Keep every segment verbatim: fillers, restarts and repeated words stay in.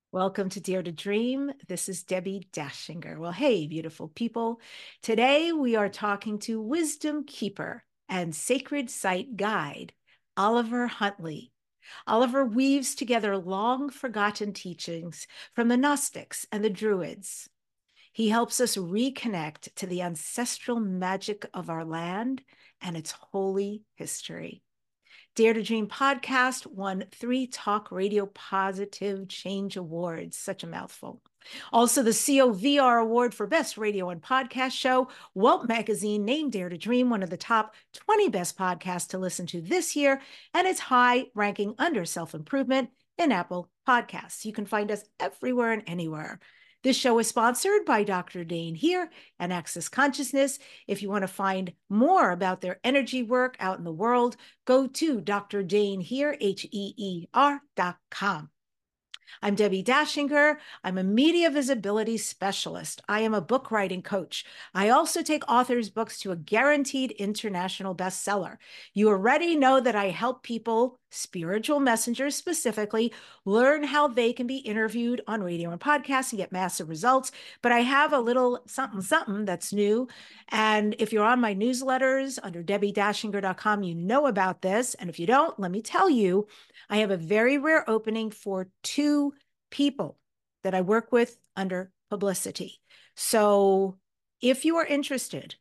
Welcome to Dare to Dream. This is Debbie Dashinger. Well, hey, beautiful people. Today we are talking to Wisdom Keeper and Sacred Site Guide, Oliver Huntley. Oliver weaves together long forgotten teachings from the Gnostics and the Druids. He helps us reconnect to the ancestral magic of our land and its holy history. Dare to Dream podcast won three Talk Radio Positive Change Awards. Such a mouthful. Also, the C O V R Award for Best Radio and Podcast Show. Welt Magazine named Dare to Dream one of the top twenty best podcasts to listen to this year, and it's high ranking under self-improvement in Apple Podcasts. You can find us everywhere and anywhere. This show is sponsored by Doctor Dain Heer and Access Consciousness. If you want to find more about their energy work out in the world, go to Doctor Dain Heer, H E E R dot com. I'm Debbie Dashinger. I'm a media visibility specialist. I am a book writing coach. I also take authors' books to a guaranteed international bestseller. You already know that I help people, spiritual messengers specifically, learn how they can be interviewed on radio and podcasts and get massive results. But I have a little something, something that's new. And if you're on my newsletters under Debbie Dashinger dot com, you know about this. And if you don't, let me tell you, I have a very rare opening for two people that I work with under publicity. So if you are interested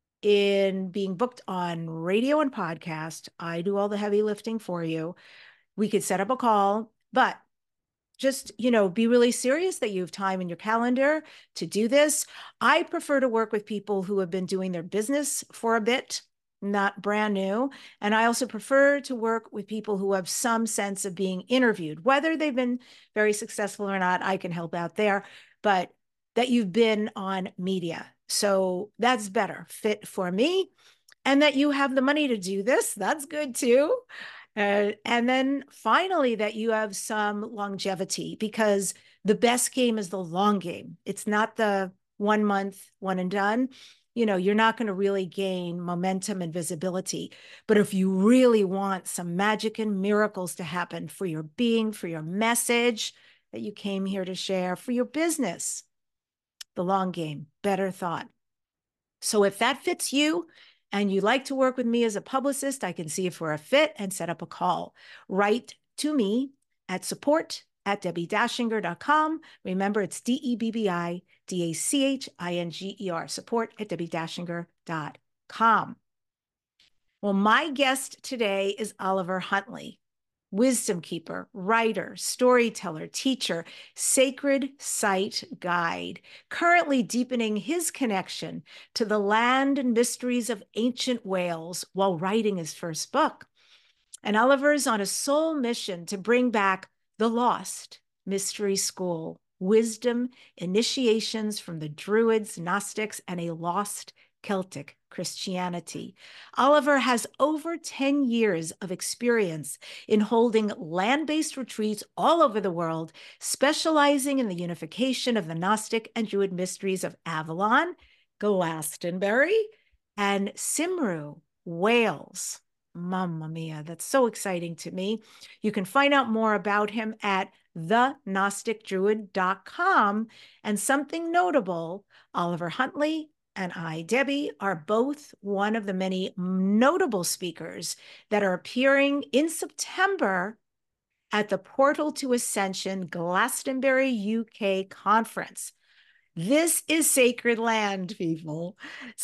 in being booked on radio and podcast, I do all the heavy lifting for you. We could set up a call, but just, you know, be really serious that you have time in your calendar to do this. I prefer to work with people who have been doing their business for a bit, not brand new. And I also prefer to work with people who have some sense of being interviewed, whether they've been very successful or not. I can help out there, but that you've been on media. So that's better fit for me. And that you have the money to do this. That's good too. Uh, and then finally, that you have some longevity, because the best game is the long game. It's not the one month, one and done. You know, you're not going to really gain momentum and visibility. But if you really want some magic and miracles to happen for your being, for your message that you came here to share, for your business, the long game, better thought. So if that fits you, and you'd like to work with me as a publicist, I can see if we're a fit and set up a call. Write to me at support at Debbie Dashinger dot com. Remember, it's D E B B I D A C H I N G E R, support at Debbie Dashinger dot com. Well, my guest today is Oliver Huntley, wisdom keeper, writer, storyteller, teacher, sacred site guide, currently deepening his connection to the land and mysteries of ancient Wales while writing his first book. And Oliver's on a soul mission to bring back the lost mystery school, wisdom, initiations from the Druids, Gnostics, and a lost Celtic Christianity. Oliver has over ten years of experience in holding land-based retreats all over the world, specializing in the unification of the Gnostic and Druid mysteries of Avalon, Glastonbury, and Cymru, Wales. Mamma mia, that's so exciting to me. You can find out more about him at the gnostic druid dot com. And something notable, Oliver Huntley and I, Debbie, are both one of the many notable speakers that are appearing in September at the Portal to Ascension Glastonbury U K conference. This is sacred land, people.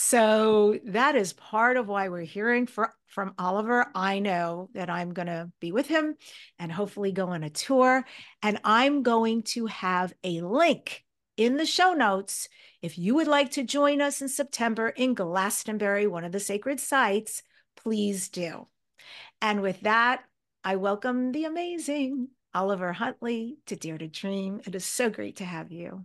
So that is part of why we're hearing for, from Oliver. I know that I'm going to be with him and hopefully go on a tour. And I'm going to have a link in the show notes. If you would like to join us in September in Glastonbury, one of the sacred sites, please do. And with that, I welcome the amazing Oliver Huntley to Dare to Dream. It is so great to have you.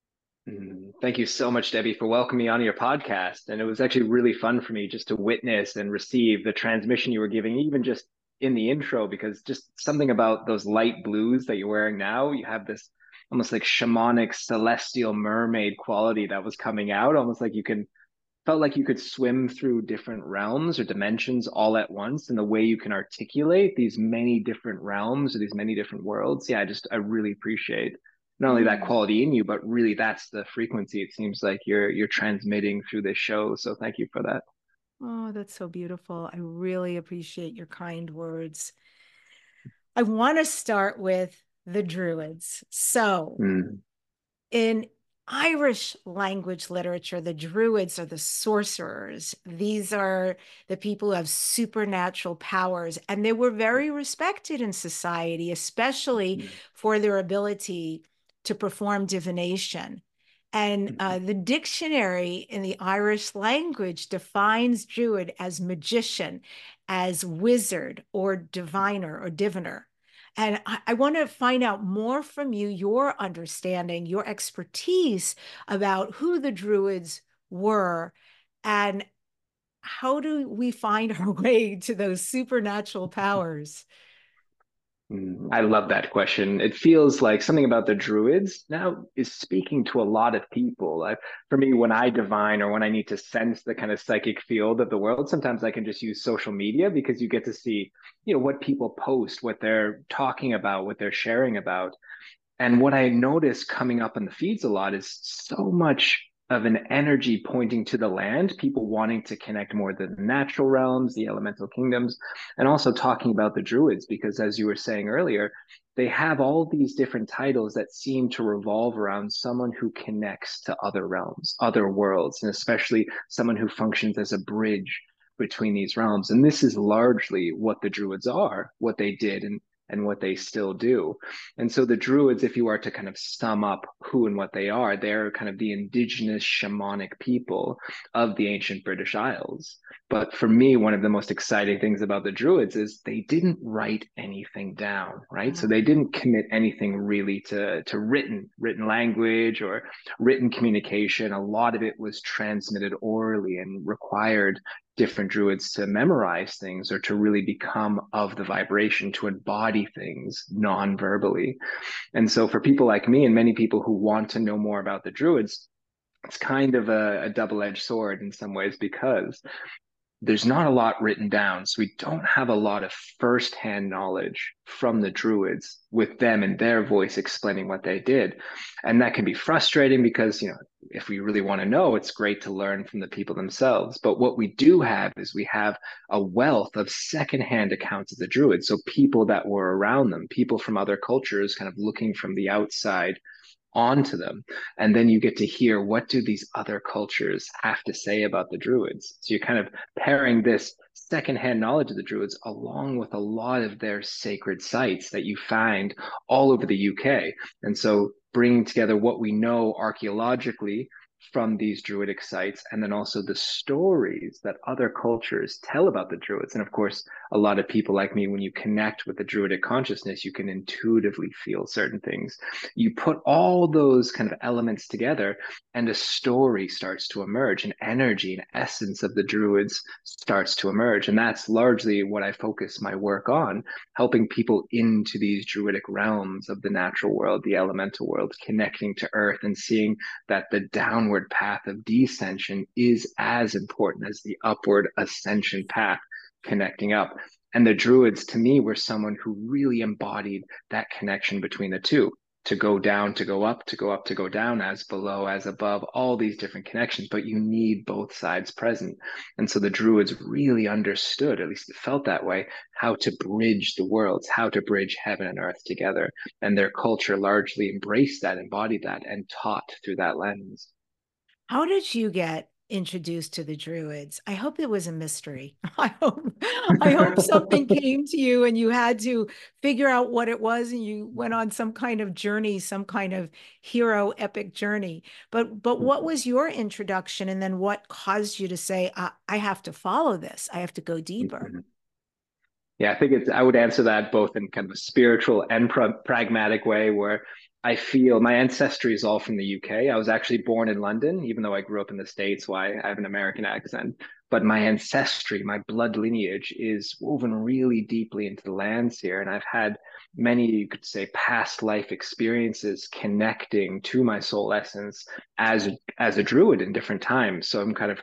Thank you so much, Debbie, for welcoming me on your podcast. And it was actually really fun for me just to witness and receive the transmission you were giving, even just in the intro, because just something about those light blues that you're wearing now, you have this almost like shamanic celestial mermaid quality that was coming out, almost like you can felt like you could swim through different realms or dimensions all at once, and the way you can articulate these many different realms or these many different worlds. Yeah, I just I really appreciate not only that Mm. quality in you, but really that's the frequency it seems like you're you're transmitting through this show. So thank you for that. Oh, that's so beautiful. I really appreciate your kind words. I want to start with the Druids. So, Mm, in Irish language literature, the Druids are the sorcerers. These are the people who have supernatural powers, and they were very respected in society, especially mm, for their ability to perform divination. And uh, the dictionary in the Irish language defines Druid as magician, as wizard or diviner or diviner. And I, I want to find out more from you, your understanding, your expertise about who the Druids were and how do we find our way to those supernatural powers? mm. I love that question. It feels like something about the Druids now is speaking to a lot of people. I, for me, when I divine or when I need to sense the kind of psychic field of the world, sometimes I can just use social media because you get to see, you know, what people post, what they're talking about, what they're sharing about. And what I notice coming up in the feeds a lot is so much of an energy pointing to the land, people wanting to connect more to the natural realms, the elemental kingdoms, and also talking about the druids, because as you were saying earlier, they have all these different titles that seem to revolve around someone who connects to other realms, other worlds, and especially someone who functions as a bridge between these realms. And this is largely what the druids are, what they did, and and what they still do. And so the Druids, if you are to kind of sum up who and what they are, they're kind of the indigenous shamanic people of the ancient British Isles. But for me, one of the most exciting things about the Druids is they didn't write anything down, right? So they didn't commit anything really to, to written, written language or written communication. A lot of it was transmitted orally and required different druids to memorize things or to really become of the vibration, to embody things non-verbally. And so for people like me and many people who want to know more about the druids, it's kind of a, a double-edged sword in some ways because there's not a lot written down. So we don't have a lot of firsthand knowledge from the druids with them and their voice explaining what they did. And that can be frustrating because, you know, if we really want to know, it's great to learn from the people themselves. But what we do have is we have a wealth of secondhand accounts of the druids. So people that were around them, people from other cultures kind of looking from the outside onto them. And then you get to hear what do these other cultures have to say about the druids. So you're kind of pairing this secondhand knowledge of the druids along with a lot of their sacred sites that you find all over the U K. And so bringing together what we know archaeologically from these druidic sites and then also the stories that other cultures tell about the druids. And of course, a lot of people like me, when you connect with the druidic consciousness, you can intuitively feel certain things. You put all those kind of elements together and a story starts to emerge, an energy, an essence of the druids starts to emerge. And that's largely what I focus my work on, helping people into these druidic realms of the natural world, the elemental world, connecting to earth and seeing that the downward path of descension is as important as the upward ascension path, connecting up. And the druids, to me, were someone who really embodied that connection between the two, to go down, to go up, to go up, to go down, as below, as above, all these different connections, but you need both sides present. And so the druids really understood, at least it felt that way, how to bridge the worlds, how to bridge heaven and earth together. And their culture largely embraced that, embodied that, and taught through that lens. How did you get introduced to the Druids? I hope it was a mystery. I hope I hope something came to you and you had to figure out what it was and you went on some kind of journey, some kind of hero epic journey. But but what was your introduction and then what caused you to say I, I have to follow this. I have to go deeper. Yeah, I think it's, I would answer that both in kind of a spiritual and pra pragmatic way where I feel my ancestry is all from the U K. I was actually born in London, even though I grew up in the States, why I have an American accent. But my ancestry, my blood lineage is woven really deeply into the lands here. And I've had many, you could say, past life experiences connecting to my soul essence as, as a druid in different times. So I'm kind of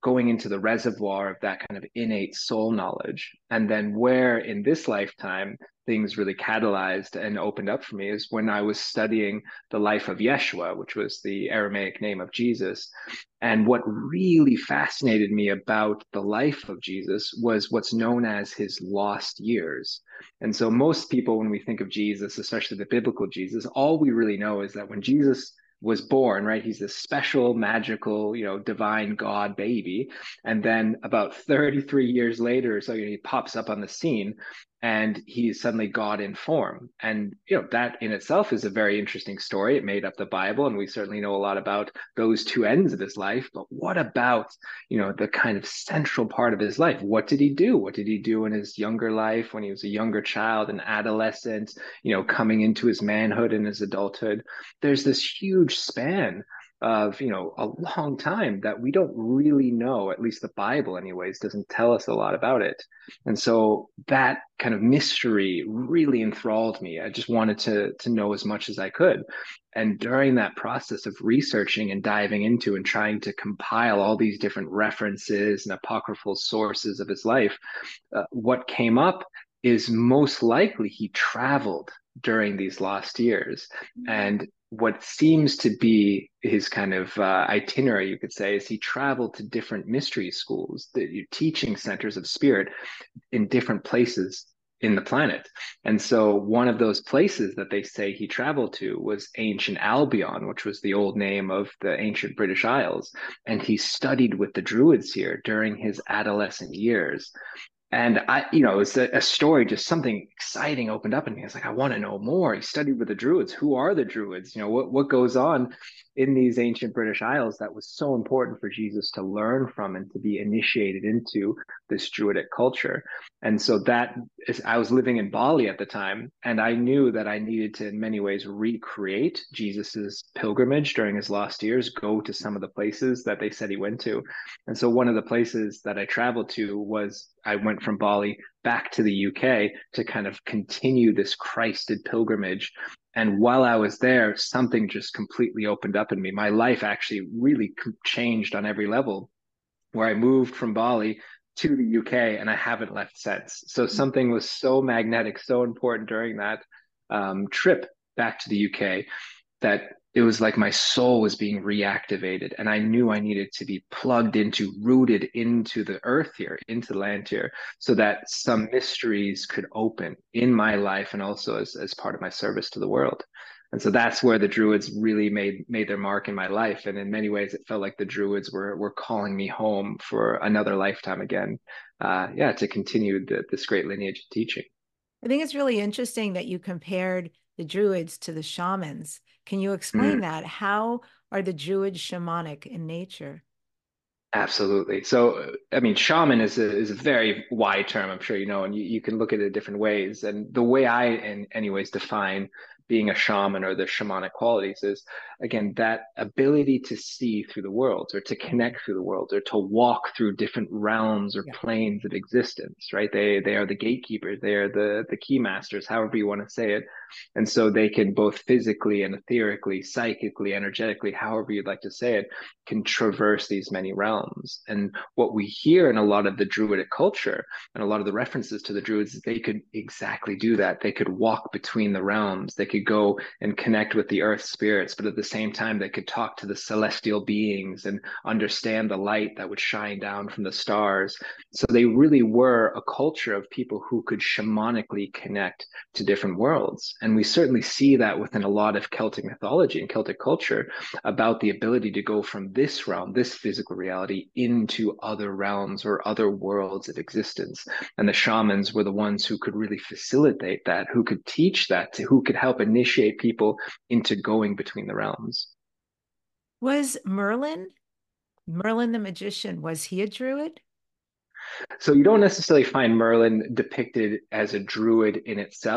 going into the reservoir of that kind of innate soul knowledge. And then where in this lifetime things really catalyzed and opened up for me is when I was studying the life of Yeshua, which was the Aramaic name of Jesus. And what really fascinated me about the life of Jesus was what's known as his lost years. And so most people, when we think of Jesus, especially the biblical Jesus, all we really know is that when Jesus was born, right, he's this special, magical, you know, divine God baby. And then about thirty-three years later, so you know, he pops up on the scene and he's suddenly God in form. And, you know, that in itself is a very interesting story. It made up the Bible, and we certainly know a lot about those two ends of his life. But what about, you know, the kind of central part of his life? What did he do? What did he do in his younger life when he was a younger child, an adolescent, you know, coming into his manhood and his adulthood? There's this huge span of, you know, a long time that we don't really know, at least the Bible anyways doesn't tell us a lot about it. And so that kind of mystery really enthralled me. I just wanted to to know as much as I could. And during that process of researching and diving into and trying to compile all these different references and apocryphal sources of his life, uh, what came up is most likely he traveled during these lost years. And what seems to be his kind of uh, itinerary, you could say, is he traveled to different mystery schools, the teaching centers of spirit in different places in the planet. And so one of those places that they say he traveled to was ancient Albion, which was the old name of the ancient British Isles. And he studied with the Druids here during his adolescent years. And I, you know, it's a, a story, just something exciting opened up in me. I was like, I want to know more. He studied with the Druids. Who are the Druids? You know, what, what goes on in these ancient British Isles that was so important for Jesus to learn from and to be initiated into this Druidic culture. And so that is, I was living in Bali at the time, and I knew that I needed to, in many ways, recreate Jesus's pilgrimage during his lost years, go to some of the places that they said he went to. And so one of the places that I traveled to was, I went from Bali back to the U K to kind of continue this Christed pilgrimage. And while I was there, something just completely opened up in me. My life actually really changed on every level, where I moved from Bali to the U K and I haven't left since. So something was so magnetic, so important during that um, trip back to the U K that it was like my soul was being reactivated, and I knew I needed to be plugged into, rooted into the earth here, into the land here, so that some mysteries could open in my life and also as, as part of my service to the world. And so that's where the Druids really made made their mark in my life. And in many ways, it felt like the Druids were were calling me home for another lifetime again. Uh, yeah, to continue the, this great lineage of teaching. I think it's really interesting that you compared the Druids to the shamans. Can you explain Mm. that? How are the Druids shamanic in nature? Absolutely. So, I mean, shaman is a is a very wide term, I'm sure you know, and you, you can look at it different ways. And the way I, in anyways, define being a shaman or the shamanic qualities is, again, that ability to see through the worlds or to connect through the worlds or to walk through different realms or Yeah. planes of existence, right? They they are the gatekeepers, they are the the key masters, however you want to say it. And so they can both physically and etherically, psychically, energetically, however you'd like to say it, can traverse these many realms. And what we hear in a lot of the Druidic culture and a lot of the references to the Druids is they could exactly do that. They could walk between the realms. They could go and connect with the earth spirits, but at the same time, they could talk to the celestial beings and understand the light that would shine down from the stars. So they really were a culture of people who could shamanically connect to different worlds. And we certainly see that within a lot of Celtic mythology and Celtic culture about the ability to go from this realm, this physical reality, into other realms or other worlds of existence. And the shamans were the ones who could really facilitate that, who could teach that, who could help initiate people into going between the realms. Was Merlin, Merlin the magician, was he a Druid? So you don't necessarily find Merlin depicted as a druid in itself,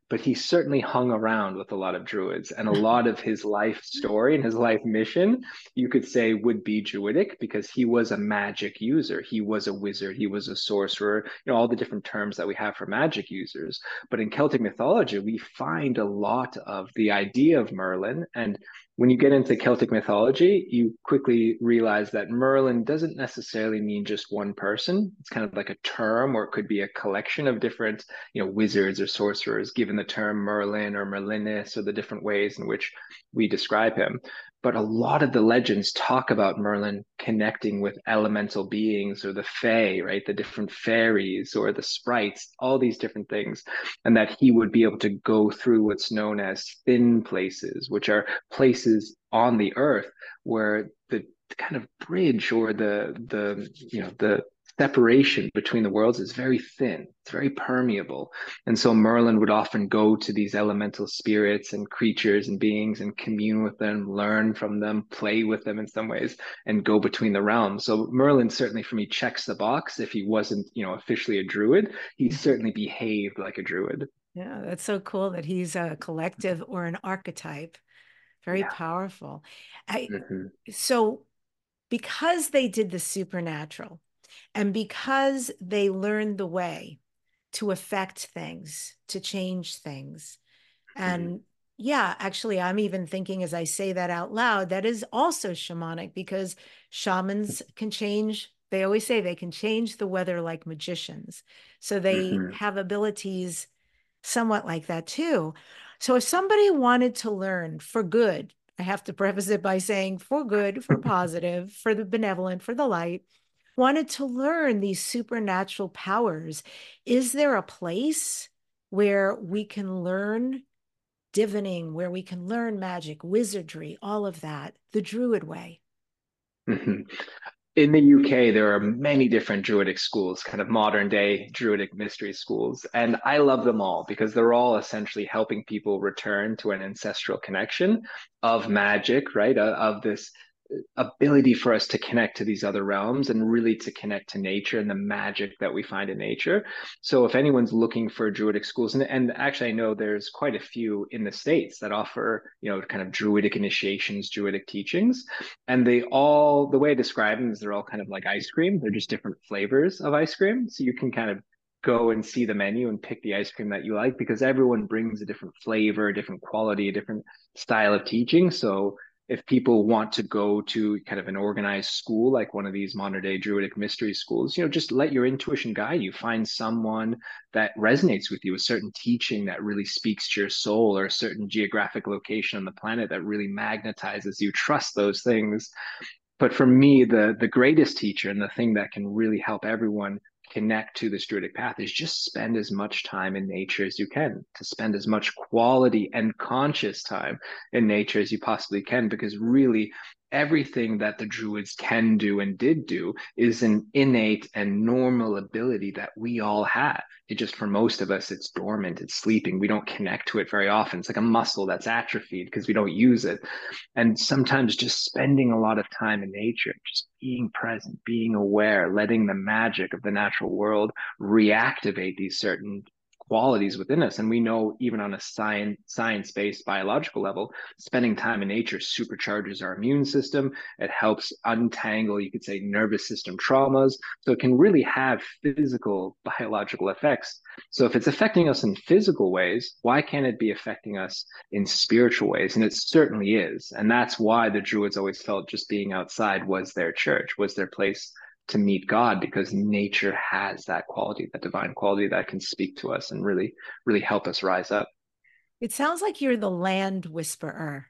but he certainly hung around with a lot of druids, and a lot of his life story and his life mission, you could say, would be druidic because he was a magic user. He was a wizard. He was a sorcerer, you know, all the different terms that we have for magic users. But in Celtic mythology, we find a lot of the idea of Merlin. And when you get into Celtic mythology, you quickly realize that Merlin doesn't necessarily mean just one person. It's kind of like a term, or it could be a collection of different, you know, wizards or sorcerers, given the term Merlin or Merlinus or the different ways in which we describe him. But a lot of the legends talk about Merlin connecting with elemental beings or the fae, right? The different fairies or the sprites, all these different things. And that he would be able to go through what's known as thin places, which are places on the earth where the kind of bridge or the the you know the separation between the worlds is very thin. It's very permeable. And so Merlin would often go to these elemental spirits and creatures and beings and commune with them, learn from them, play with them in some ways, and go between the realms. So Merlin certainly for me checks the box. If he wasn't, you know, officially a druid, he certainly behaved like a druid. Yeah, that's so cool that he's a collective or an archetype. Very Yeah. powerful. I Mm-hmm. so because they did the supernatural and because they learned the way to affect things, to change things. And yeah, actually, I'm even thinking as I say that out loud, that is also shamanic because shamans can change. They always say they can change the weather like magicians. So they Mm-hmm. have abilities somewhat like that too. So if somebody wanted to learn for good, I have to preface it by saying for good, for positive, for the benevolent, for the light, wanted to learn these supernatural powers, is there a place where we can learn divining, where we can learn magic, wizardry, all of that, the Druid way? Mm-hmm. In the U K, there are many different Druidic schools, kind of modern day Druidic mystery schools. And I love them all because they're all essentially helping people return to an ancestral connection of magic, right? Uh, Of this ability for us to connect to these other realms and really to connect to nature and the magic that we find in nature. So if anyone's looking for druidic schools, and, and actually I know there's quite a few in the States that offer, you know, kind of druidic initiations, druidic teachings. And they all, the way I describe them is they're all kind of like ice cream. They're just different flavors of ice cream. So you can kind of go and see the menu and pick the ice cream that you like because everyone brings a different flavor, a different quality, a different style of teaching. So if people want to go to kind of an organized school, like one of these modern day Druidic mystery schools, you know, just let your intuition guide you. Find someone that resonates with you, a certain teaching that really speaks to your soul, or a certain geographic location on the planet that really magnetizes you. Trust those things. But for me, the the greatest teacher and the thing that can really help everyone connect to this druidic path is just spend as much time in nature as you can, to spend as much quality and conscious time in nature as you possibly can, because really everything that the druids can do and did do is an innate and normal ability that we all have. It just, for most of us, it's dormant, it's sleeping. We don't connect to it very often. It's like a muscle that's atrophied because we don't use it. And sometimes just spending a lot of time in nature, just being present, being aware, letting the magic of the natural world reactivate these certain qualities within us. And we know even on a science science-based biological level, spending time in nature supercharges our immune system. It helps untangle, you could say, nervous system traumas. So it can really have physical biological effects. So if it's affecting us in physical ways, why can't it be affecting us in spiritual ways? And it certainly is. And that's why the Druids always felt just being outside was their church, was their place to meet God, because nature has that quality, that divine quality that can speak to us and really, really help us rise up. It sounds like you're the land whisperer.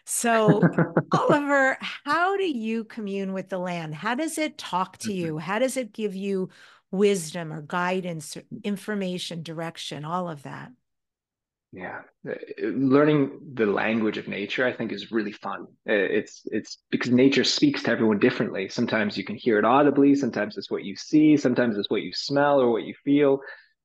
So, Oliver, how do you commune with the land? How does it talk to you? How does it give you wisdom or guidance, or information, direction, all of that? Yeah, Uh, learning the language of nature, I think, is really fun. Uh, It's it's because nature speaks to everyone differently. Sometimes you can hear it audibly, sometimes it's what you see, sometimes it's what you smell or what you feel.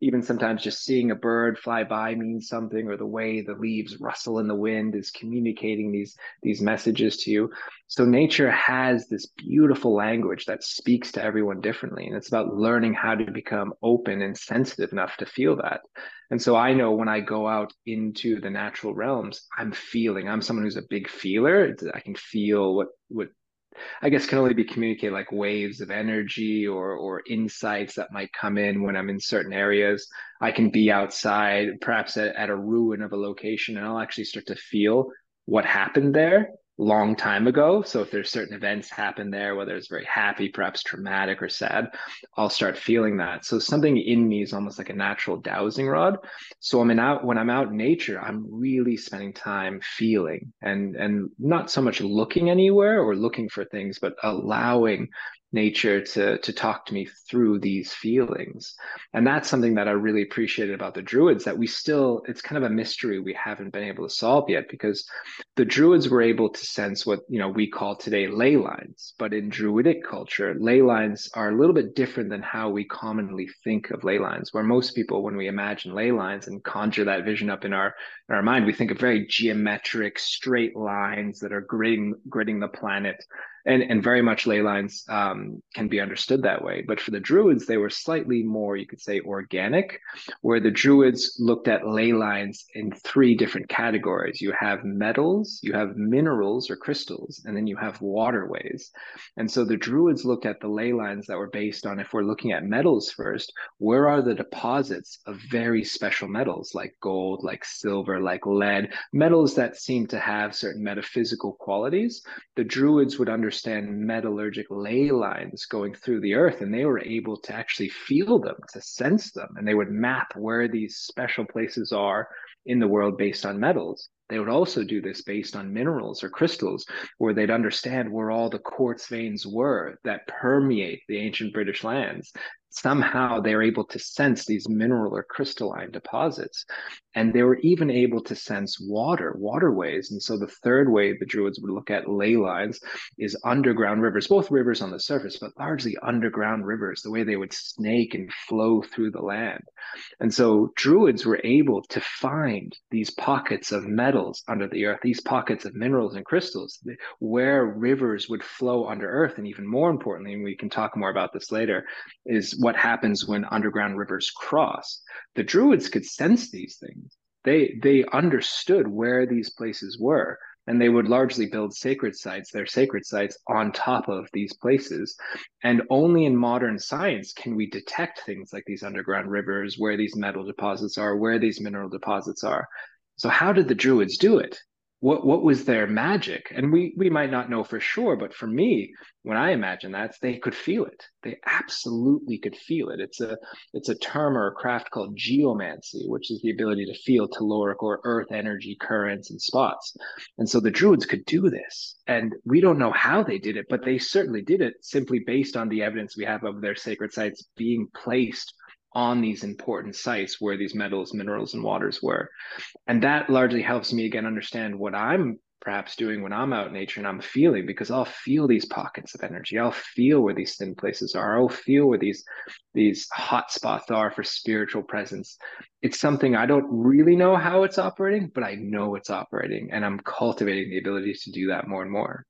even sometimes just seeing a bird fly by means something, or the way the leaves rustle in the wind is communicating these these messages to you. So nature has this beautiful language that speaks to everyone differently, and it's about learning how to become open and sensitive enough to feel that. And so I know when I go out into the natural realms, I'm feeling. I'm someone who's a big feeler. I can feel what what I guess can only be communicated like waves of energy, or or insights that might come in when I'm in certain areas. I can be outside, perhaps at, at a ruin of a location, and I'll actually start to feel what happened there long time ago. So if there's certain events happen there, whether it's very happy, perhaps traumatic or sad, I'll start feeling that. So something in me is almost like a natural dowsing rod. So I'm in out when I'm out in nature, I'm really spending time feeling, and and not so much looking anywhere or looking for things, but allowing nature to to talk to me through these feelings. And that's something that I really appreciated about the Druids, that we still, it's kind of a mystery we haven't been able to solve yet, because the Druids were able to sense what, you know, we call today ley lines. But in Druidic culture, ley lines are a little bit different than how we commonly think of ley lines, where most people, when we imagine ley lines and conjure that vision up in our in our mind, we think of very geometric, straight lines that are gridding gridding the planet. And, and very much ley lines um, can be understood that way. But for the Druids, they were slightly more, you could say, organic, where the Druids looked at ley lines in three different categories. You have metals, you have minerals or crystals, and then you have waterways. And so the Druids looked at the ley lines that were based on, if we're looking at metals first, where are the deposits of very special metals like gold, like silver, like lead, metals that seem to have certain metaphysical qualities. The Druids would understand metallurgic ley lines going through the earth, and they were able to actually feel them, to sense them, and they would map where these special places are in the world based on metals. They would also do this based on minerals or crystals, where they'd understand where all the quartz veins were that permeate the ancient British lands. Somehow they were able to sense these mineral or crystalline deposits. And they were even able to sense water, waterways. And so the third way the Druids would look at ley lines is underground rivers, both rivers on the surface, but largely underground rivers, the way they would snake and flow through the land. And so Druids were able to find these pockets of metals under the earth, these pockets of minerals and crystals, where rivers would flow under earth. And even more importantly, and we can talk more about this later, is what happens when underground rivers cross. The Druids could sense these things. They they understood where these places were, and they would largely build sacred sites, their sacred sites, on top of these places. And only in modern science can we detect things like these underground rivers, where these metal deposits are, where these mineral deposits are. So how did the Druids do it? What what was their magic? And we we might not know for sure, but for me, when I imagine that, they could feel it. They absolutely could feel it. It's a it's a term or a craft called geomancy, which is the ability to feel telluric or earth energy currents and spots. And so the Druids could do this. And we don't know how they did it, but they certainly did it simply based on the evidence we have of their sacred sites being placed on these important sites where these metals, minerals, and waters were. And that largely helps me again understand what I'm perhaps doing when I'm out in nature and I'm feeling, because I'll feel these pockets of energy. I'll feel where these thin places are. I'll feel where these these hot spots are for spiritual presence. It's something I don't really know how it's operating, but I know it's operating, and I'm cultivating the ability to do that more and more.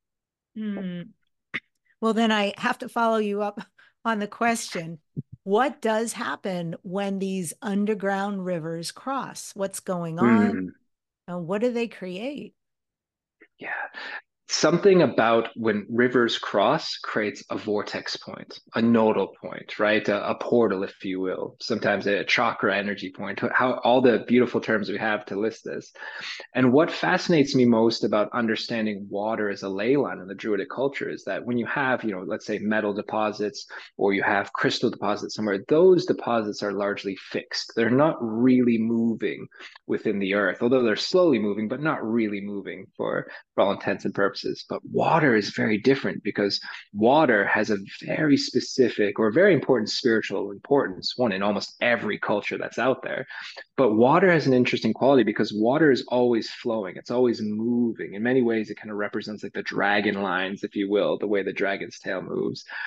Mm. Well, then I have to follow you up on the question. What does happen when these underground rivers cross? What's going on? Mm, And what do they create? yeah. Something about when rivers cross creates a vortex point, a nodal point, right? A, a portal, if you will, sometimes a chakra energy point, how all the beautiful terms we have to list this. And what fascinates me most about understanding water as a ley line in the Druidic culture is that when you have, you know, let's say metal deposits, or you have crystal deposits somewhere, those deposits are largely fixed. They're not really moving within the earth, although they're slowly moving, but not really moving for, for all intents and purposes. But water is very different, because water has a very specific or very important spiritual importance, one in almost every culture that's out there. But water has an interesting quality because water is always flowing. It's always moving. In many ways, it kind of represents like the dragon lines, if you will, the way the dragon's tail moves.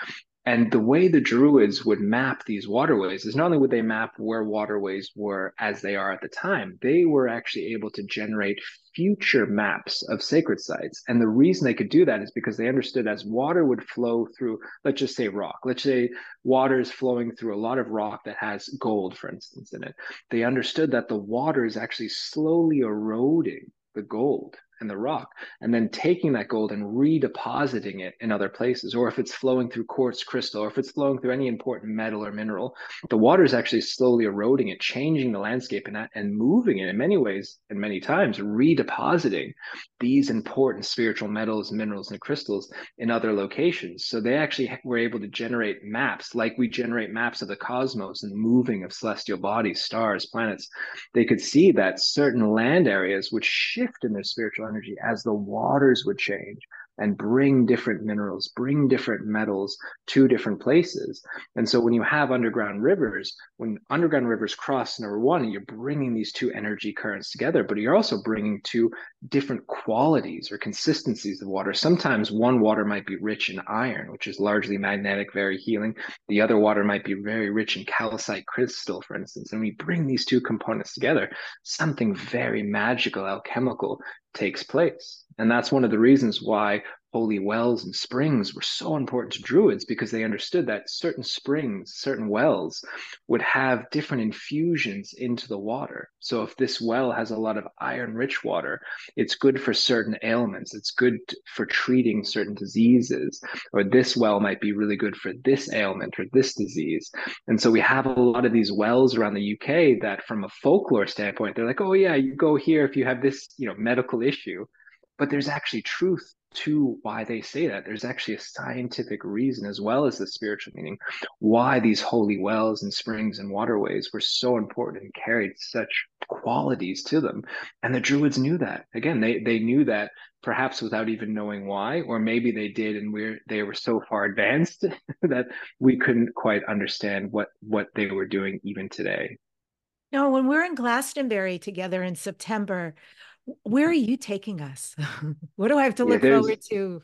And the way the Druids would map these waterways is not only would they map where waterways were as they are at the time, they were actually able to generate future maps of sacred sites. And the reason they could do that is because they understood as water would flow through, let's just say rock, let's say water is flowing through a lot of rock that has gold, for instance, in it. They understood that the water is actually slowly eroding the gold and the rock, and then taking that gold and redepositing it in other places. Or if it's flowing through quartz crystal, or if it's flowing through any important metal or mineral, the water is actually slowly eroding it, changing the landscape and, and moving it in many ways, and many times redepositing these important spiritual metals, minerals, and crystals in other locations. So they actually were able to generate maps like we generate maps of the cosmos and moving of celestial bodies, stars, planets. They could see that certain land areas would shift in their spiritual energy as the waters would change and bring different minerals, bring different metals to different places. And so when you have underground rivers, when underground rivers cross, number one, you're bringing these two energy currents together, but you're also bringing two different qualities or consistencies of water. Sometimes one water might be rich in iron, which is largely magnetic, very healing. The other water might be very rich in calcite crystal, for instance. And we bring these two components together, something very magical, alchemical takes place. And that's one of the reasons why holy wells and springs were so important to Druids, because they understood that certain springs, certain wells would have different infusions into the water. So if this well has a lot of iron-rich water, it's good for certain ailments. It's good for treating certain diseases. Or this well might be really good for this ailment or this disease. And so we have a lot of these wells around the U K that from a folklore standpoint, they're like, oh yeah, you go here if you have this, you know, medical issue. But there's actually truth to why they say that. There's actually a scientific reason, as well as the spiritual meaning, why these holy wells and springs and waterways were so important and carried such qualities to them. And the Druids knew that. Again, they they knew that perhaps without even knowing why, or maybe they did, and we're they were so far advanced that we couldn't quite understand what what they were doing even today. No, when we're in Glastonbury together in September, where are you taking us? What do I have to Yeah, look there's forward to?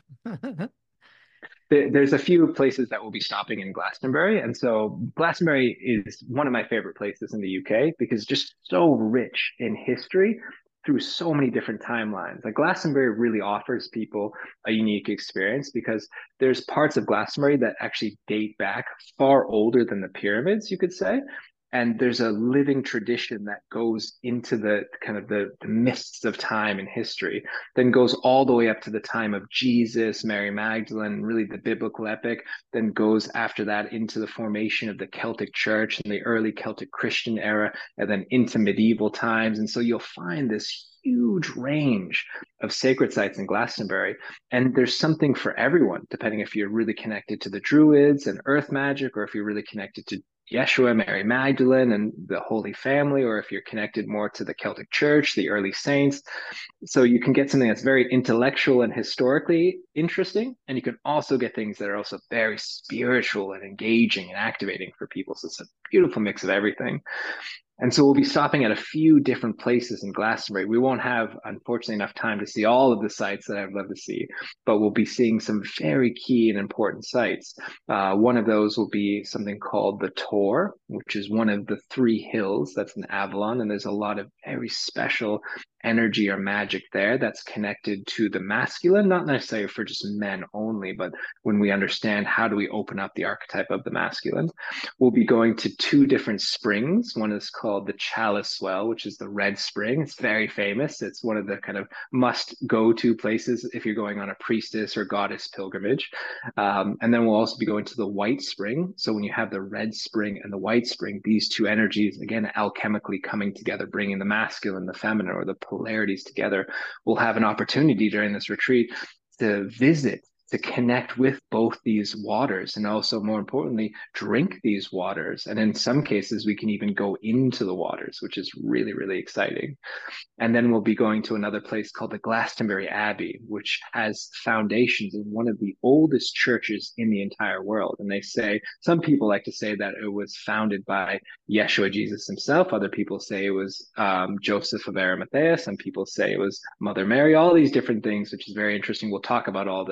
there's a few places that will be stopping in Glastonbury. And so Glastonbury is one of my favorite places in the U K because it's just so rich in history through so many different timelines. Like Glastonbury really offers people a unique experience because there's parts of Glastonbury that actually date back far older than the pyramids, you could say. And there's a living tradition that goes into the kind of the, the mists of time and history, then goes all the way up to the time of Jesus, Mary Magdalene, really the biblical epic, then goes after that into the formation of the Celtic Church and the early Celtic Christian era, and then into medieval times. And so you'll find this huge range of sacred sites in Glastonbury. And there's something for everyone, depending if you're really connected to the Druids and earth magic, or if you're really connected to Yeshua, Mary Magdalene, and the Holy Family, or if you're connected more to the Celtic Church, the early saints. So you can get something that's very intellectual and historically interesting, and you can also get things that are also very spiritual and engaging and activating for people. So it's a beautiful mix of everything. And so we'll be stopping at a few different places in Glastonbury. We won't have, unfortunately, enough time to see all of the sites that I'd love to see, but we'll be seeing some very key and important sites. Uh, one of those will be something called the Tor, which is one of the three hills that's in Avalon. And there's a lot of very special energy or magic there that's connected to the masculine, not necessarily for just men only, but when we understand how do we open up the archetype of the masculine. We'll be going to two different springs. One is called the Chalice Well, which is the red spring. It's very famous. It's one of the kind of must go to places if you're going on a priestess or goddess pilgrimage. Um, and then we'll also be going to the White Spring. So when you have the red spring and the white spring, these two energies, again, alchemically coming together, bringing the masculine, the feminine, or the polarities together, we'll have an opportunity during this retreat to visit, to connect with both these waters, and also more importantly, drink these waters. And in some cases, we can even go into the waters, which is really, really exciting. And then we'll be going to another place called the Glastonbury Abbey, which has foundations in one of the oldest churches in the entire world. And they say, some people like to say that it was founded by Yeshua, Jesus himself. Other people say it was um, Joseph of Arimathea. Some people say it was Mother Mary, all these different things, which is very interesting. We'll talk about all the, the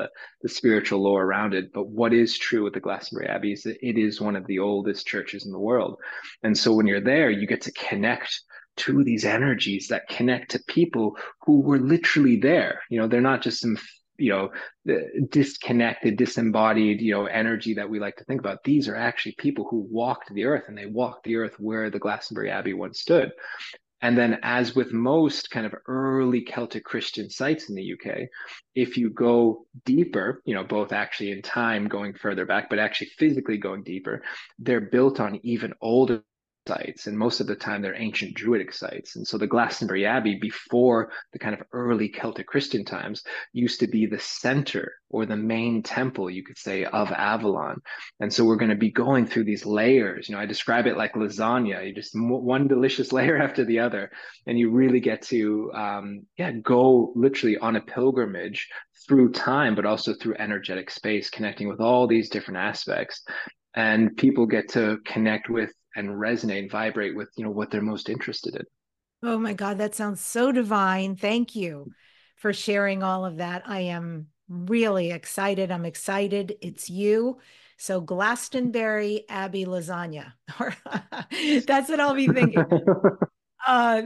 spiritual lore around it. But what is true with the Glastonbury Abbey is that it is one of the oldest churches in the world. And so when you're there, you get to connect to these energies that connect to people who were literally there. You know, they're not just some, you know, disconnected, disembodied, you know, energy that we like to think about. These are actually people who walked the earth, and they walked the earth where the Glastonbury Abbey once stood. And then, as with most kind of early Celtic Christian sites in the U K, if you go deeper, you know, both actually in time going further back, but actually physically going deeper, they're built on even older sites. And most of the time, they're ancient Druidic sites. And so the Glastonbury Abbey, before the kind of early Celtic Christian times, used to be the center or the main temple, you could say, of Avalon. And so we're going to be going through these layers. You know, I describe it like lasagna. You just one delicious layer after the other, and you really get to, um, yeah, go literally on a pilgrimage through time, but also through energetic space, connecting with all these different aspects. And people get to connect with and resonate and vibrate with, you know, what they're most interested in. Oh my God, that sounds so divine. Thank you for sharing all of that. I am really excited. I'm excited. It's you. So Glastonbury Abbey lasagna. That's what I'll be thinking. Uh,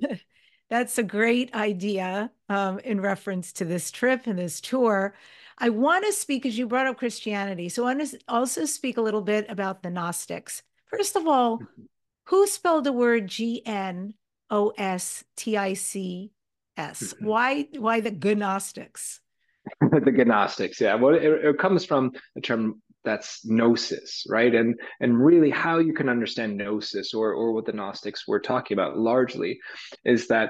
that's a great idea um, in reference to this trip and this tour. I want to speak, as you brought up Christianity, so I want to also speak a little bit about the Gnostics. First of all, who spelled the word G N O S T I C S? Why, why the Gnostics? The Gnostics, yeah. Well, it, it comes from the term that's gnosis, right? And and really how you can understand gnosis, or or what the Gnostics were talking about largely, is that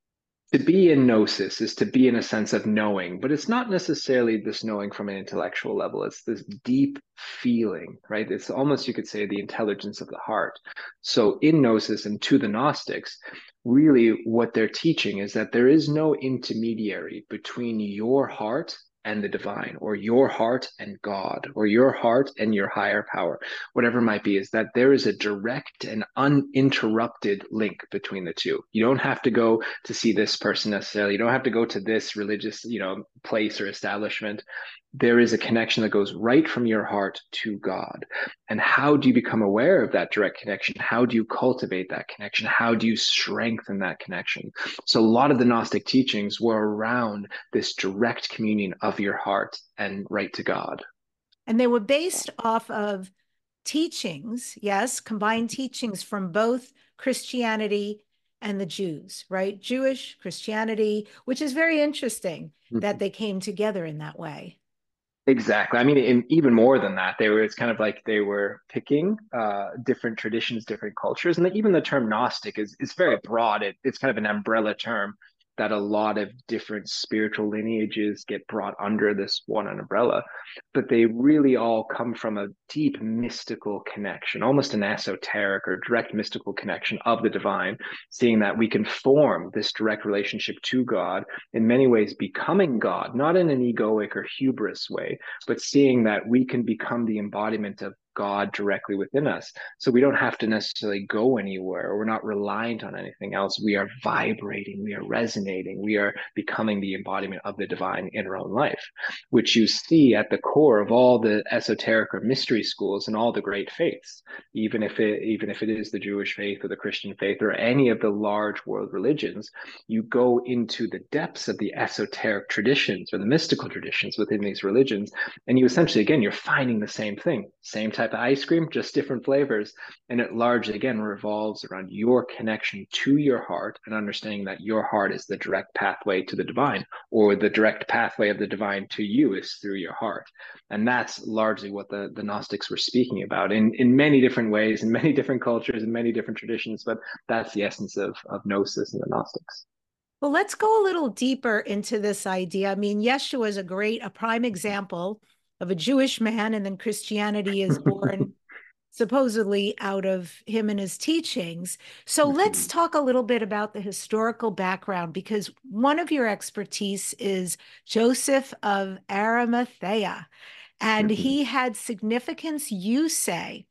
to be in gnosis is to be in a sense of knowing, but it's not necessarily this knowing from an intellectual level. It's this deep feeling, right? It's almost, you could say, the intelligence of the heart. So in gnosis, and to the Gnostics, really what they're teaching is that there is no intermediary between your heart and the divine, or your heart and God, or your heart and your higher power, whatever it might be, is that there is a direct and uninterrupted link between the two. You don't have to go to see this person necessarily. You don't have to go to this religious, you know, place or establishment. There is a connection that goes right from your heart to God. And how do you become aware of that direct connection? How do you cultivate that connection? How do you strengthen that connection? So a lot of the Gnostic teachings were around this direct communion of your heart and right to God. And they were based off of teachings, yes, combined teachings from both Christianity and the Jews, right? Jewish, Christianity, which is very interesting that they came together in that way. Exactly. I mean, in, even more than that, they were, it's kind of like they were picking uh, different traditions, different cultures. And the, even the term Gnostic is, is very broad. It, it's kind of an umbrella term that a lot of different spiritual lineages get brought under this one umbrella. But they really all come from a deep mystical connection, almost an esoteric or direct mystical connection of the divine, seeing that we can form this direct relationship to God, in many ways becoming God, not in an egoic or hubris way, but seeing that we can become the embodiment of God directly within us. So we don't have to necessarily go anywhere, or we're not reliant on anything else. We are vibrating, we are resonating, we are becoming the embodiment of the divine in our own life, which you see at the core of all the esoteric or mystery schools and all the great faiths, even if it even if it is the Jewish faith or the Christian faith or any of the large world religions. You go into the depths of the esoteric traditions or the mystical traditions within these religions, and you essentially, again, you're finding the same thing, same type of ice cream, just different flavors. And it largely, again, revolves around your connection to your heart and understanding that your heart is the direct pathway to the divine, or the direct pathway of the divine to you is through your heart. And that's largely what the, the Gnostics were speaking about in, in many different ways, in many different cultures, in many different traditions. But that's the essence of, of Gnosis and the Gnostics. Well, let's go a little deeper into this idea. I mean, Yeshua is a great, a prime example of a Jewish man, and then Christianity is born supposedly out of him and his teachings. So let's talk a little bit about the historical background, because one of your expertise is Joseph of Arimathea, and he had significance, you say,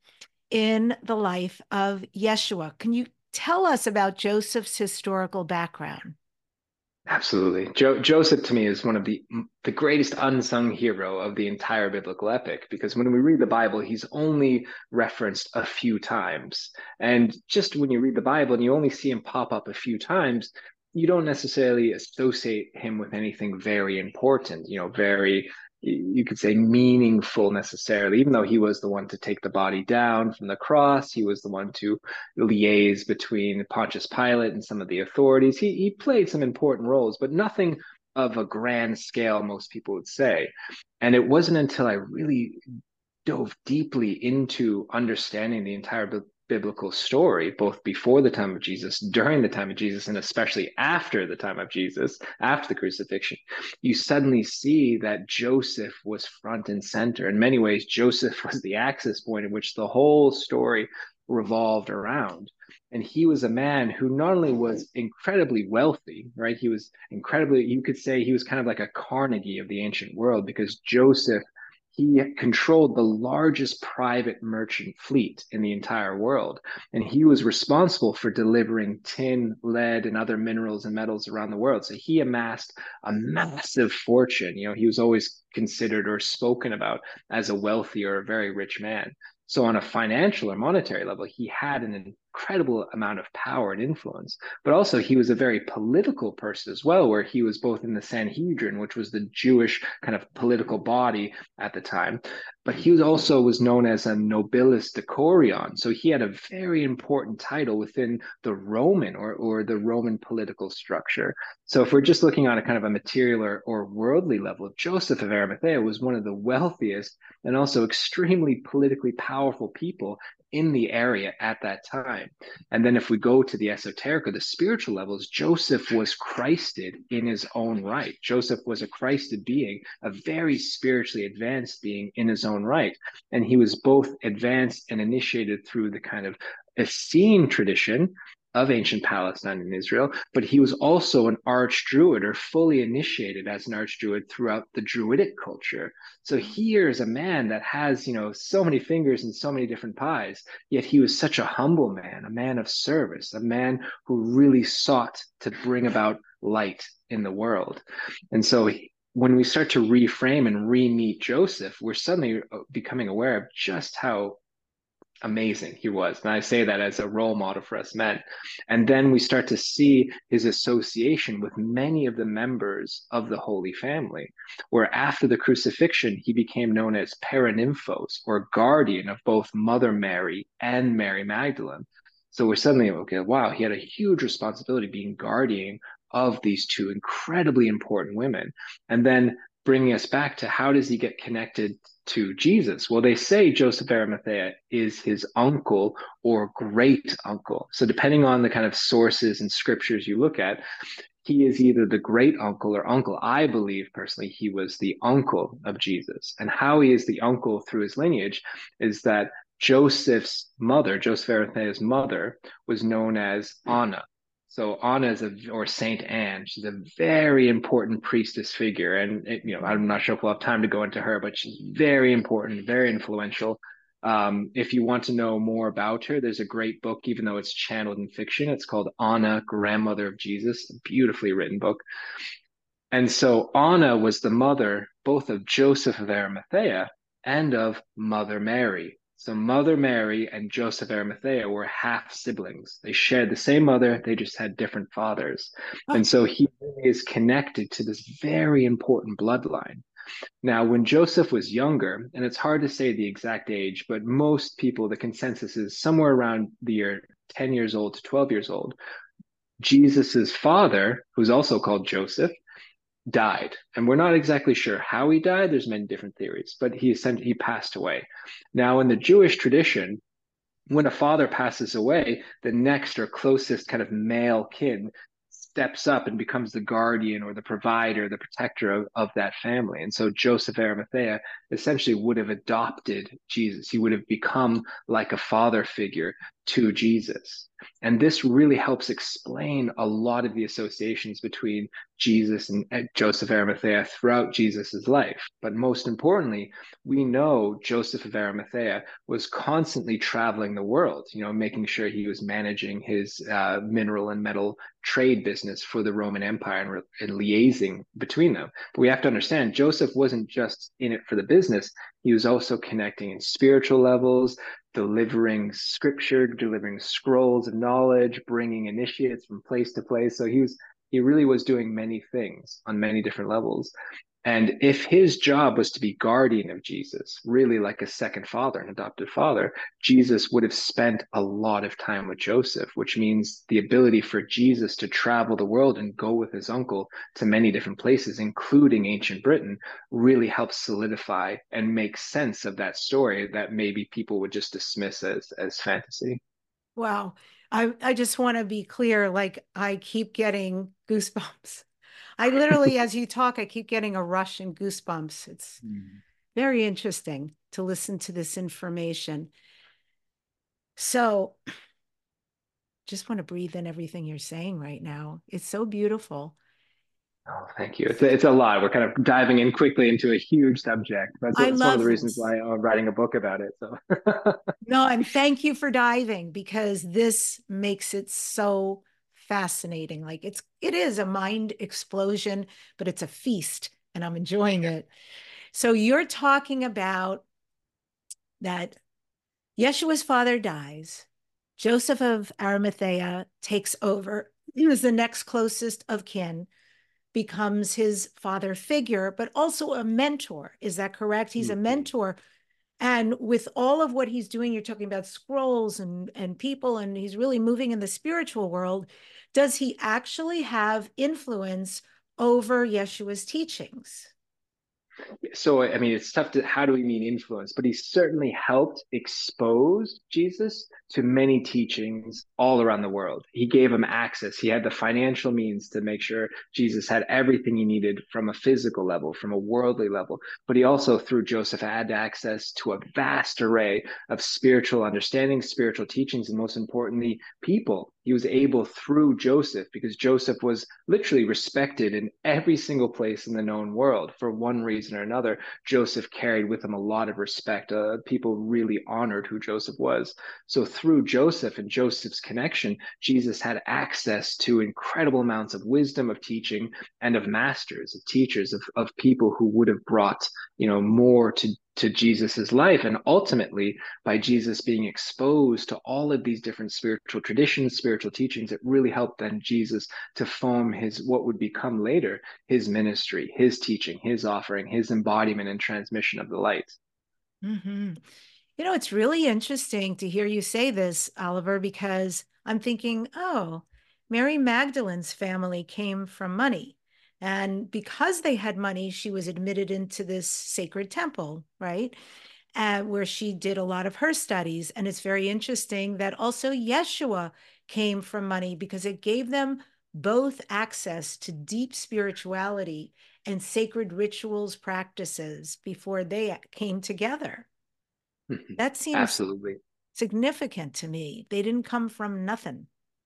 in the life of Yeshua. Can you tell us about Joseph's historical background? Absolutely. Jo Joseph to me is one of the the greatest unsung hero of the entire biblical epic because when we read the Bible, he's only referenced a few times. And just when you read the Bible and you only see him pop up a few times, you don't necessarily associate him with anything very important, you know, very you could say meaningful necessarily, even though he was the one to take the body down from the cross, he was the one to liaise between Pontius Pilate and some of the authorities. He, he played some important roles, but nothing of a grand scale, most people would say. And it wasn't until I really dove deeply into understanding the entire bi- biblical story, both before the time of Jesus, during the time of Jesus, and especially after the time of Jesus, after the crucifixion, you suddenly see that Joseph was front and center. In many ways, Joseph was the axis point in which the whole story revolved around. And he was a man who not only was incredibly wealthy, right? He was incredibly, you could say he was kind of like a Carnegie of the ancient world because Joseph he controlled the largest private merchant fleet in the entire world. And he was responsible for delivering tin, lead, and other minerals and metals around the world. So he amassed a massive fortune. You know, he was always considered or spoken about as a wealthy or a very rich man. So, on a financial or monetary level, he had an incredible amount of power and influence. But also, he was a very political person as well, where he was both in the Sanhedrin, which was the Jewish kind of political body at the time, but he was also was known as a nobilis decurion. So he had a very important title within the Roman or, or the Roman political structure. So if we're just looking on a kind of a material or, or worldly level, Joseph of Arimathea was one of the wealthiest and also extremely politically powerful people in the area at that time. And then if we go to the esoteric or the spiritual levels, Joseph was Christed in his own right. Joseph was a Christed being, a very spiritually advanced being in his own right. And he was both advanced and initiated through the kind of Essene tradition of ancient Palestine and Israel, but he was also an arch druid or fully initiated as an arch druid throughout the Druidic culture. So here is a man that has, you know, so many fingers and so many different pies, yet he was such a humble man, a man of service, a man who really sought to bring about light in the world. And so when we start to reframe and re-meet Joseph, we're suddenly becoming aware of just how amazing he was. And I say that as a role model for us men. And then we start to see his association with many of the members of the Holy Family, where after the crucifixion, he became known as Paranymphos, or guardian of both Mother Mary and Mary Magdalene. So we're suddenly, okay, wow, he had a huge responsibility being guardian of these two incredibly important women. And then bringing us back to how does he get connected to Jesus? Well, they say Joseph Arimathea is his uncle or great uncle. So, depending on the kind of sources and scriptures you look at, he is either the great uncle or uncle. I believe personally he was the uncle of Jesus. And how he is the uncle through his lineage is that Joseph's mother, Joseph Arimathea's mother, was known as Anna. So Anna is a, or Saint Anne, she's a very important priestess figure. And, it, you know, I'm not sure if we'll have time to go into her, but she's very important, very influential. Um, if you want to know more about her, there's a great book, even though it's channeled in fiction. It's called Anna, Grandmother of Jesus, a beautifully written book. And so Anna was the mother both of Joseph of Arimathea and of Mother Mary. So Mother Mary and Joseph Arimathea were half siblings. They shared the same mother, they just had different fathers. Oh, And so he is connected to this very important bloodline. Now, when Joseph was younger, and it's hard to say the exact age, but most people, the consensus is somewhere around the year ten years old to twelve years old, Jesus's father, who's also called Joseph, died. And we're not exactly sure how he died. There's many different theories, but he essentially he passed away. Now, in the Jewish tradition, when a father passes away, the next or closest kind of male kin steps up and becomes the guardian or the provider, the protector of, of that family. And so Joseph Arimathea essentially would have adopted Jesus. He would have become like a father figure to Jesus. And this really helps explain a lot of the associations between Jesus and Joseph of Arimathea throughout Jesus's life. But most importantly, we know Joseph of Arimathea was constantly traveling the world, you know, making sure he was managing his uh, mineral and metal trade business for the Roman Empire and, and liaising between them. But we have to understand, Joseph wasn't just in it for the business. He was also connecting in spiritual levels, delivering scripture, delivering scrolls of knowledge, bringing initiates from place to place. So he was he really was doing many things on many different levels. And if his job was to be guardian of Jesus, really like a second father, an adopted father, Jesus would have spent a lot of time with Joseph, which means the ability for Jesus to travel the world and go with his uncle to many different places, including ancient Britain, really helps solidify and make sense of that story that maybe people would just dismiss as, as fantasy. Wow. I, I just want to be clear, like I keep getting goosebumps. I literally, as you talk, I keep getting a rush and goosebumps. It's Mm. very interesting to listen to this information. So just want to breathe in everything you're saying right now. It's so beautiful. Oh, thank you. It's a, it's a lot. We're kind of diving in quickly into a huge subject. That's I it's one of the love reasons this. why I'm writing a book about it. So No, and thank you for diving because this makes it so fascinating. Like it's it is a mind explosion, but it's a feast and I'm enjoying it. So you're talking about that Yeshua's father dies. Joseph of Arimathea takes over as the next closest of kin, becomes his father figure, but also a mentor. Is that correct? He's a Mhm. mentor. And with all of what he's doing, you're talking about scrolls and, and people, and he's really moving in the spiritual world. Does he actually have influence over Yeshua's teachings? So I mean, it's tough to, how do we mean influence? But he certainly helped expose Jesus to many teachings all around the world. He gave him access. He had the financial means to make sure Jesus had everything he needed from a physical level, from a worldly level. But he also, through Joseph, had access to a vast array of spiritual understanding, spiritual teachings, and most importantly, people. He was able through Joseph, because Joseph was literally respected in every single place in the known world for one reason or another. Joseph carried with him a lot of respect. Uh, people really honored who Joseph was. So through Joseph and Joseph's connection, Jesus had access to incredible amounts of wisdom, of teaching, and of masters, of teachers, of, of people who would have brought, you know, more to to Jesus's life. And ultimately, by Jesus being exposed to all of these different spiritual traditions, spiritual teachings, it really helped then Jesus to form his, what would become later, his ministry, his teaching, his offering, his embodiment and transmission of the light. Mm-hmm. You know, it's really interesting to hear you say this, Oliver, because I'm thinking, oh, Mary Magdalene's family came from money. And because they had money, she was admitted into this sacred temple, right? Uh, where she did a lot of her studies. And it's very interesting that also Yeshua came from money because it gave them both access to deep spirituality and sacred rituals practices before they came together. That seems Absolutely. significant to me. They didn't come from nothing.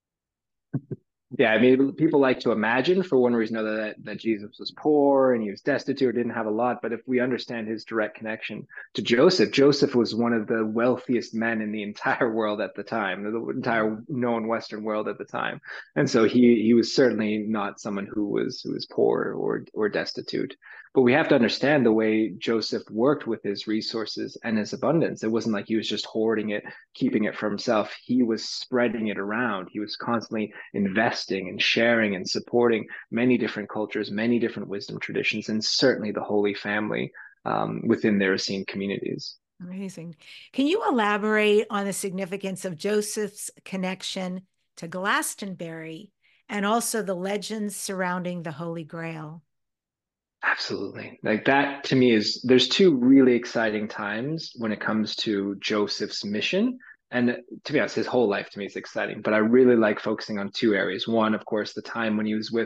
Yeah, I mean, people like to imagine for one reason or another that, that Jesus was poor and he was destitute or didn't have a lot. But if we understand his direct connection to Joseph, Joseph was one of the wealthiest men in the entire world at the time, the entire known Western world at the time. And so he he was certainly not someone who was who was poor or or destitute. But we have to understand the way Joseph worked with his resources and his abundance. It wasn't like he was just hoarding it, keeping it for himself. He was spreading it around. He was constantly investing and sharing and supporting many different cultures, many different wisdom traditions, and certainly the Holy Family um, within their Essene communities. Amazing. Can you elaborate on the significance of Joseph's connection to Glastonbury and also the legends surrounding the Holy Grail? Absolutely. Like that to me is there's two really exciting times when it comes to Joseph's mission. And to be honest, his whole life to me is exciting, but I really like focusing on two areas. One, of course, the time when he was with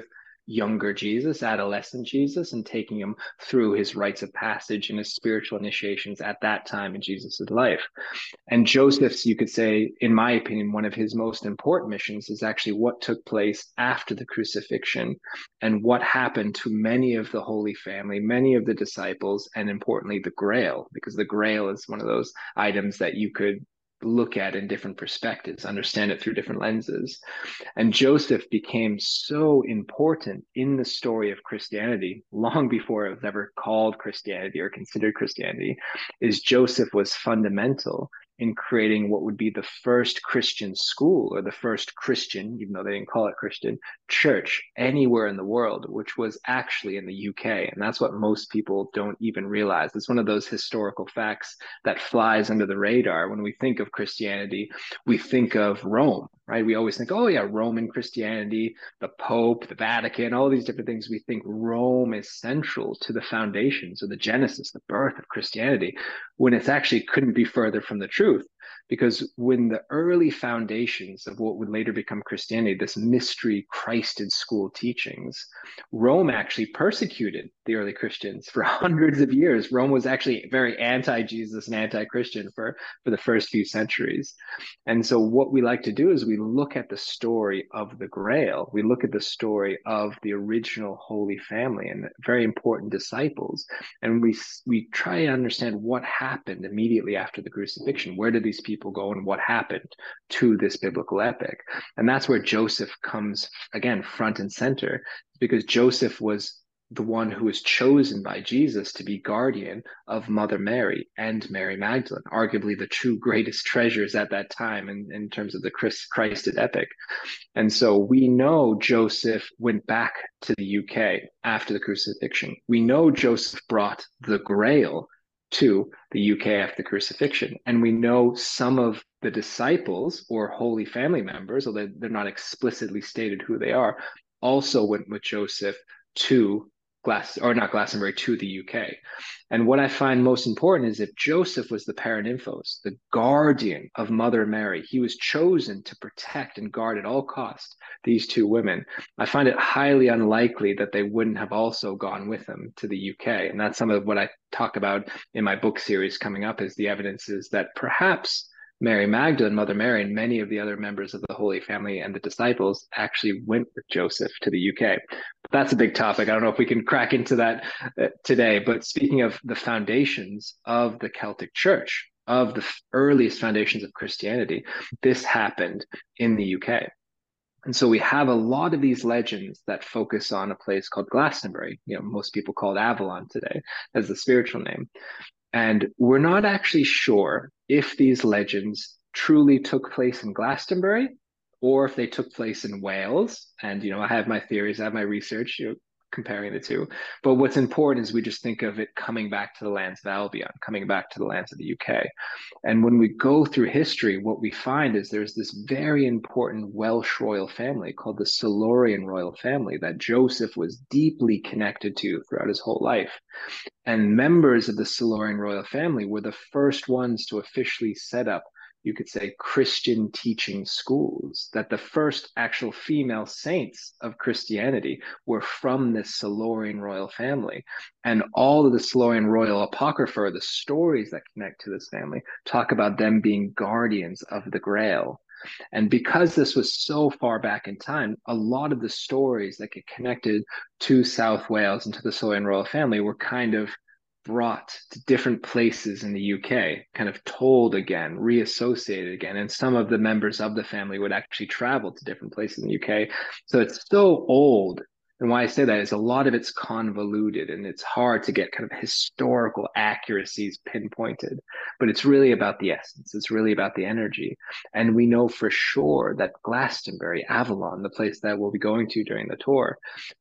younger Jesus, adolescent Jesus, and taking him through his rites of passage and his spiritual initiations at that time in Jesus's life. And Joseph's, you could say, in my opinion, one of his most important missions is actually what took place after the crucifixion and what happened to many of the Holy Family, many of the disciples, and importantly, the Grail, because the Grail is one of those items that you could look at in different perspectives, understand it through different lenses. And Joseph became so important in the story of Christianity, long before it was ever called Christianity or considered Christianity, is Joseph was fundamental in creating what would be the first Christian school, or the first Christian, even though they didn't call it Christian, church anywhere in the world, which was actually in the U K. And that's what most people don't even realize. It's one of those historical facts that flies under the radar. When we think of Christianity, we think of Rome, right? We always think, oh yeah, Roman Christianity, the Pope, the Vatican, all these different things. We think Rome is central to the foundations or the genesis, the birth of Christianity, when it's actually couldn't be further from the truth. Because when the early foundations of what would later become Christianity, this mystery Christed school teachings, Rome actually persecuted the early Christians for hundreds of years. Rome was actually very anti-Jesus and anti-Christian for, for the first few centuries. And so what we like to do is we look at the story of the Grail. We look at the story of the original Holy Family and very important disciples. And we, we try to understand what happened immediately after the crucifixion. Where did these people go and what happened to this biblical epic? And that's where Joseph comes, again, front and center, because Joseph was the one who was chosen by Jesus to be guardian of Mother Mary and Mary Magdalene, arguably the two greatest treasures at that time in, in terms of the Christed epic. And so we know Joseph went back to the U K after the crucifixion. We know Joseph brought the Grail to the U K after the crucifixion. And we know some of the disciples or Holy Family members, although they're not explicitly stated who they are, also went with Joseph to Glass, or not Glastonbury, to the U K. And what I find most important is that Joseph was the paranymphos, the guardian of Mother Mary. He was chosen to protect and guard at all costs these two women. I find it highly unlikely that they wouldn't have also gone with him to the U K. And that's some of what I talk about in my book series coming up, is the evidences that perhaps Mary Magdalene, Mother Mary, and many of the other members of the Holy Family and the disciples actually went with Joseph to the U K. But that's a big topic. I don't know if we can crack into that uh, today. But speaking of the foundations of the Celtic Church, of the earliest foundations of Christianity, this happened in the U K. And so we have a lot of these legends that focus on a place called Glastonbury. You know, most people call it Avalon today as the spiritual name. And we're not actually sure if these legends truly took place in Glastonbury or if they took place in Wales. And, you know, I have my theories, I have my research, you know, comparing the two. But what's important is we just think of it coming back to the lands of Albion, coming back to the lands of the U K. And when we go through history, what we find is there's this very important Welsh royal family called the Silurian royal family that Joseph was deeply connected to throughout his whole life. And members of the Silurian royal family were the first ones to officially set up, you could say, Christian teaching schools, that the first actual female saints of Christianity were from this Silurian royal family. And all of the Silurian royal apocrypha, the stories that connect to this family, talk about them being guardians of the Grail. And because this was so far back in time, a lot of the stories that get connected to South Wales and to the Silurian royal family were kind of brought to different places in the U K, kind of told again, reassociated again. And some of the members of the family would actually travel to different places in the U K. So it's so old. And why I say that is a lot of it's convoluted and it's hard to get kind of historical accuracies pinpointed, but it's really about the essence. It's really about the energy. And we know for sure that Glastonbury, Avalon, the place that we'll be going to during the tour,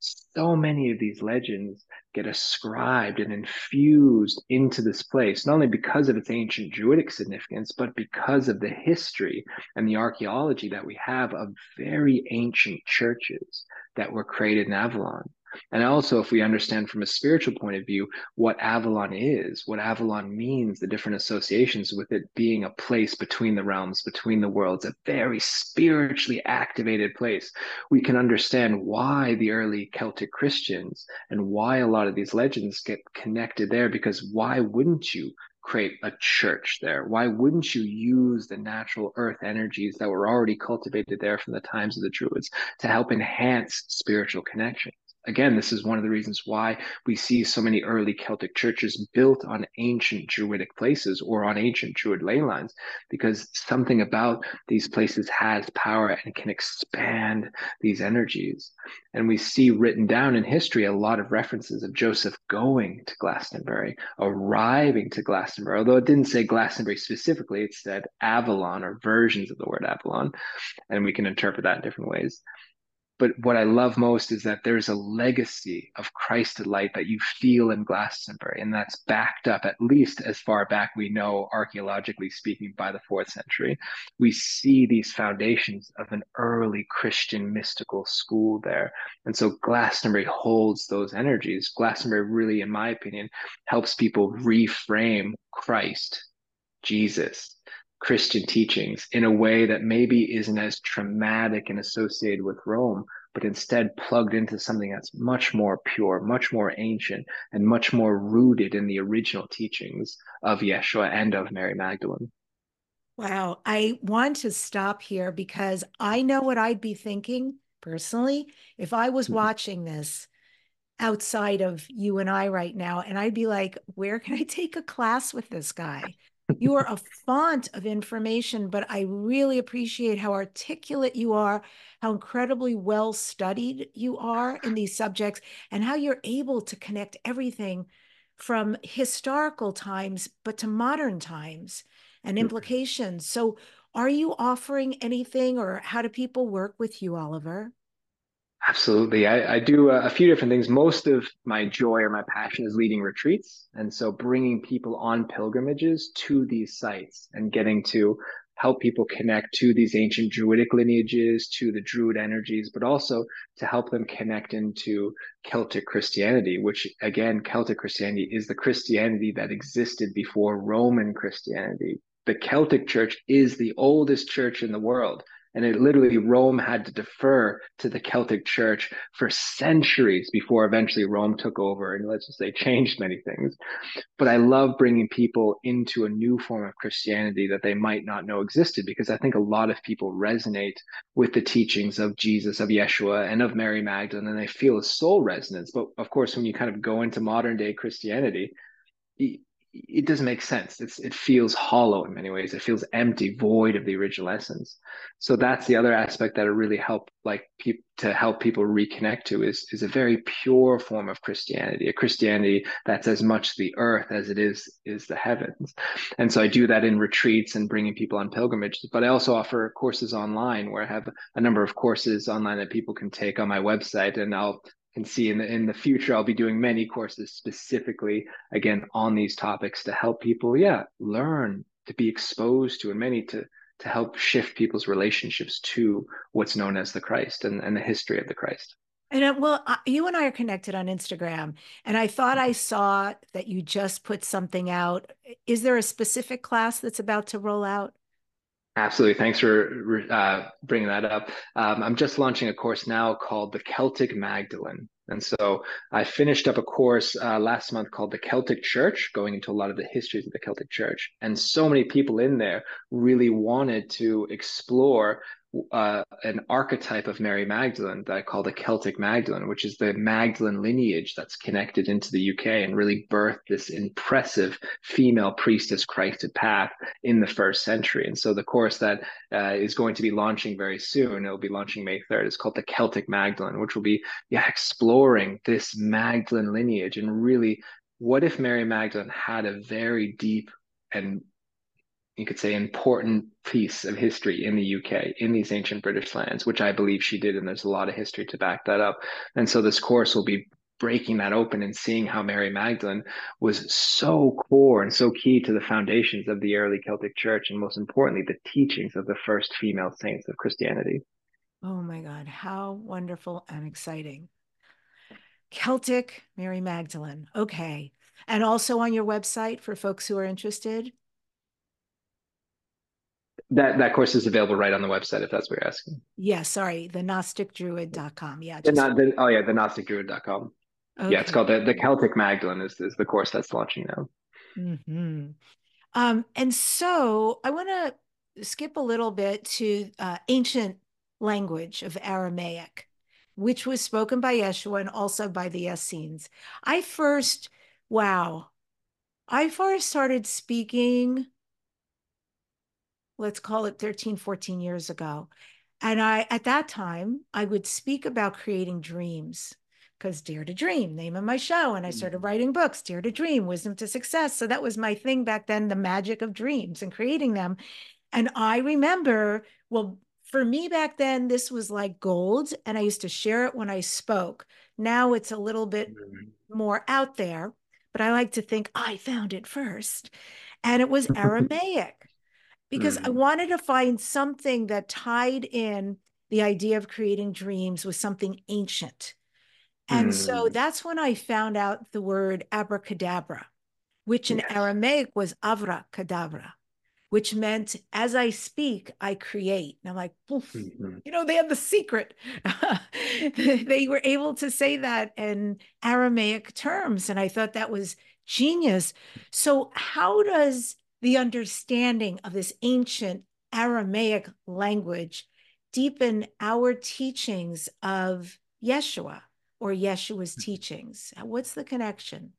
so many of these legends get ascribed and infused into this place, not only because of its ancient Druidic significance, but because of the history and the archaeology that we have of very ancient churches that were created in Avalon. And also, if we understand from a spiritual point of view what Avalon is, what Avalon means, the different associations with it being a place between the realms, between the worlds, a very spiritually activated place, we can understand why the early Celtic Christians and why a lot of these legends get connected there. Because why wouldn't you create a church there? Why wouldn't you use the natural earth energies that were already cultivated there from the times of the Druids to help enhance spiritual connection? Again, this is one of the reasons why we see so many early Celtic churches built on ancient Druidic places or on ancient Druid ley lines, because something about these places has power and can expand these energies. And we see written down in history a lot of references of Joseph going to Glastonbury, arriving to Glastonbury, although it didn't say Glastonbury specifically, it said Avalon or versions of the word Avalon, and we can interpret that in different ways. But what I love most is that there's a legacy of Christed light that you feel in Glastonbury, and that's backed up, at least as far back we know, archaeologically speaking, by the fourth century. We see these foundations of an early Christian mystical school there. And so Glastonbury holds those energies. Glastonbury really, in my opinion, helps people reframe Christ, Jesus, Christian teachings in a way that maybe isn't as traumatic and associated with Rome, but instead plugged into something that's much more pure, much more ancient, and much more rooted in the original teachings of Yeshua and of Mary Magdalene. Wow. I want to stop here because I know what I'd be thinking personally if I was watching this outside of you and I right now. And I'd be like, where can I take a class with this guy? You are a font of information, but I really appreciate how articulate you are, how incredibly well studied you are in these subjects, and how you're able to connect everything from historical times, but to modern times and implications. So, are you offering anything, or how do people work with you, Oliver? Absolutely. I, I do a, a few different things. Most of my joy or my passion is leading retreats. And so bringing people on pilgrimages to these sites and getting to help people connect to these ancient Druidic lineages, to the Druid energies, but also to help them connect into Celtic Christianity, which again, Celtic Christianity is the Christianity that existed before Roman Christianity. The Celtic Church is the oldest church in the world. And it literally, Rome had to defer to the Celtic Church for centuries before eventually Rome took over and, let's just say, changed many things. But I love bringing people into a new form of Christianity that they might not know existed, because I think a lot of people resonate with the teachings of Jesus, of Yeshua, and of Mary Magdalene, and they feel a soul resonance. But of course, when you kind of go into modern day Christianity, it doesn't make sense. It's it feels hollow in many ways. It feels empty, void of the original essence. So that's the other aspect that I really help, like people to help people reconnect to, is is a very pure form of Christianity, a Christianity that's as much the earth as it is is the heavens. And so I do that in retreats and bringing people on pilgrimages. But I also offer courses online, where I have a number of courses online that people can take on my website, and I'll can see in the in the future I'll be doing many courses specifically again on these topics to help people, yeah, learn, to be exposed to, and many to to help shift people's relationships to what's known as the Christ and, and the history of the Christ. And uh, well, uh, you and I are connected on Instagram, and I thought I saw that you just put something out. Is there a specific class that's about to roll out? Absolutely. Thanks for uh, bringing that up. Um, I'm just launching a course now called the Celtic Magdalene. And so I finished up a course uh, last month called the Celtic Church, going into a lot of the histories of the Celtic Church. And so many people in there really wanted to explore uh, an archetype of Mary Magdalene that I call the Celtic Magdalene, which is the Magdalene lineage that's connected into the U K and really birthed this impressive female priestess Christed path in the first century. And so the course that uh, is going to be launching very soon, it'll be launching May third, is called the Celtic Magdalene, which will be, yeah, exploring this Magdalene lineage and really, what if Mary Magdalene had a very deep and, you could say, important piece of history in the U K, in these ancient British lands, which I believe she did, and there's a lot of history to back that up. And so this course will be breaking that open and seeing how Mary Magdalene was so core and so key to the foundations of the early Celtic Church, and most importantly, the teachings of the first female saints of Christianity. Oh my God, how wonderful and exciting. Celtic Mary Magdalene. Okay. And also on your website for folks who are interested? That that course is available right on the website if that's what you're asking. Yeah, sorry, the gnostic druid dot com. Yeah, The, just not the, oh yeah, the gnostic druid dot com. Yeah, it's okay. called the, the Celtic Magdalene is, is the course that's launching now. Mm-hmm. Um, and so I want to skip a little bit to uh, ancient language of Aramaic, which was spoken by Yeshua and also by the Essenes. I first, wow, I first started speaking, let's call it thirteen, fourteen years ago. And I, at that time, I would speak about creating dreams because Dare to Dream, name of my show. And I started Mhm. writing books, Dare to Dream, Wisdom to Success. So that was my thing back then, the magic of dreams and creating them. And I remember, well, for me back then, this was like gold. And I used to share it when I spoke. Now it's a little bit more out there, but I like to think I found it first. And it was Aramaic because I Mm, wanted to find something that tied in the idea of creating dreams with something ancient. And so mm, that's when I found out the word abracadabra, which in yes. Aramaic was avra kadabra, which meant as I speak, I create. And I'm like, poof, Mhm. you know, they have the secret. They were able to say that in Aramaic terms. And I thought that was genius. So, how does the understanding of this ancient Aramaic language deepen our teachings of Yeshua or Yeshua's teachings? What's the connection?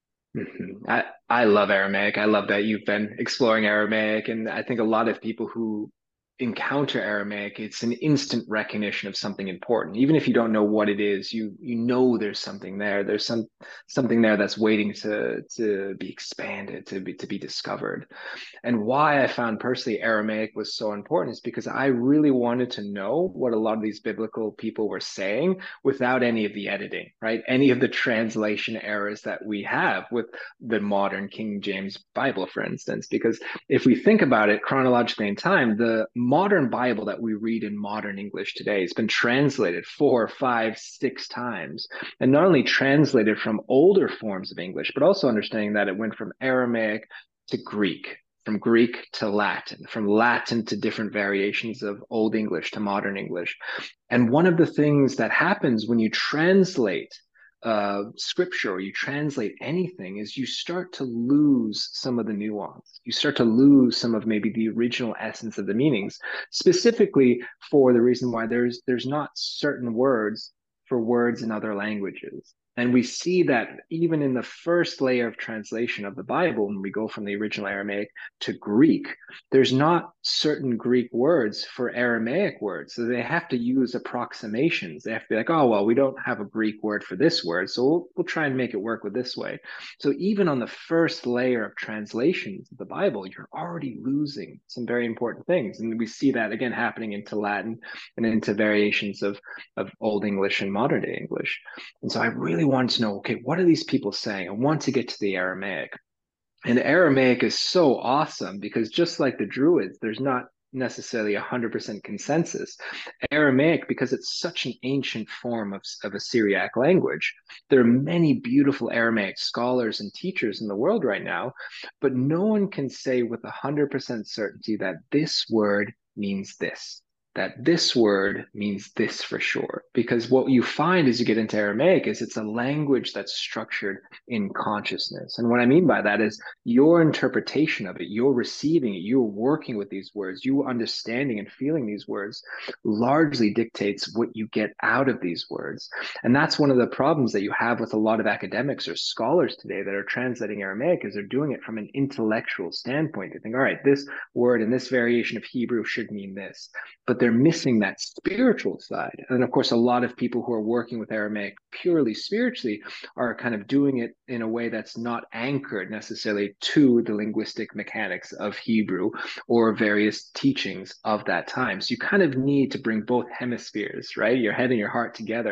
Mhm. I, I love Aramaic. I love that you've been exploring Aramaic. And I think a lot of people who encounter Aramaic, it's an instant recognition of something important. Even if you don't know what it is, you you know there's something there. There's some something there that's waiting to to be expanded, to be to be discovered. And why I found personally Aramaic was so important is because I really wanted to know what a lot of these biblical people were saying without any of the editing, right? Any of the translation errors that we have with the modern King James Bible, for instance. Because if we think about it chronologically in time, the modern Bible that we read in modern English today has been translated four, five, six times. And not only translated from older forms of English, but also understanding that it went from Aramaic to Greek, from Greek to Latin, from Latin to different variations of Old English to modern English. And one of the things that happens when you translate uh, scripture or you translate anything is you start to lose some of the nuance. You start to lose some of maybe the original essence of the meanings, specifically for the reason why there's there's not certain words for words in other languages. And we see that even in the first layer of translation of the Bible, when we go from the original Aramaic to Greek, there's not certain Greek words for Aramaic words. So they have to use approximations. They have to be like, oh, well, we don't have a Greek word for this word. So we'll, we'll try and make it work with this way. So even on the first layer of translations of the Bible, you're already losing some very important things. And we see that again happening into Latin and into variations of, of Old English and modern day English. And so I really wanted to know, okay, what are these people saying? I want to get to the Aramaic. And Aramaic is so awesome because just like the Druids, there's not necessarily a one hundred percent consensus. Aramaic, because it's such an ancient form of, of a Syriac language, there are many beautiful Aramaic scholars and teachers in the world right now, but no one can say with one hundred percent certainty that this word means this, that this word means this for sure. Because what you find as you get into Aramaic is it's a language that's structured in consciousness. And what I mean by that is your interpretation of it, you're receiving it, you're working with these words, you understanding and feeling these words largely dictates what you get out of these words. And that's one of the problems that you have with a lot of academics or scholars today that are translating Aramaic is they're doing it from an intellectual standpoint. They think, all right, this word and this variation of Hebrew should mean this, but they're missing that spiritual side. And of course, a lot of people who are working with Aramaic purely spiritually are kind of doing it in a way that's not anchored necessarily to the linguistic mechanics of Hebrew or various teachings of that time. So you kind of need to bring both hemispheres, right? Your head and your heart together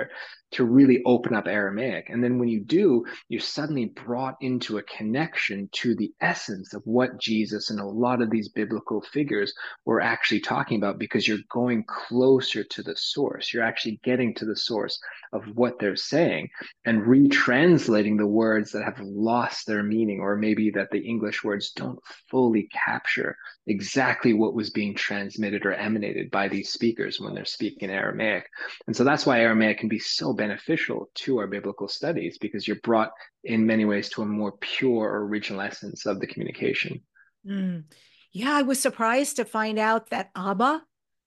to really open up Aramaic. And then when you do, you're suddenly brought into a connection to the essence of what Jesus and a lot of these biblical figures were actually talking about, because you're going closer to the source. You're actually getting to the source of what they're saying and retranslating the words that have lost their meaning, or maybe that the English words don't fully capture exactly what was being transmitted or emanated by these speakers when they're speaking Aramaic. And so that's why Aramaic can be so beneficial to our biblical studies, because you're brought in many ways to a more pure original essence of the communication. Mm. Yeah, I was surprised to find out that Abba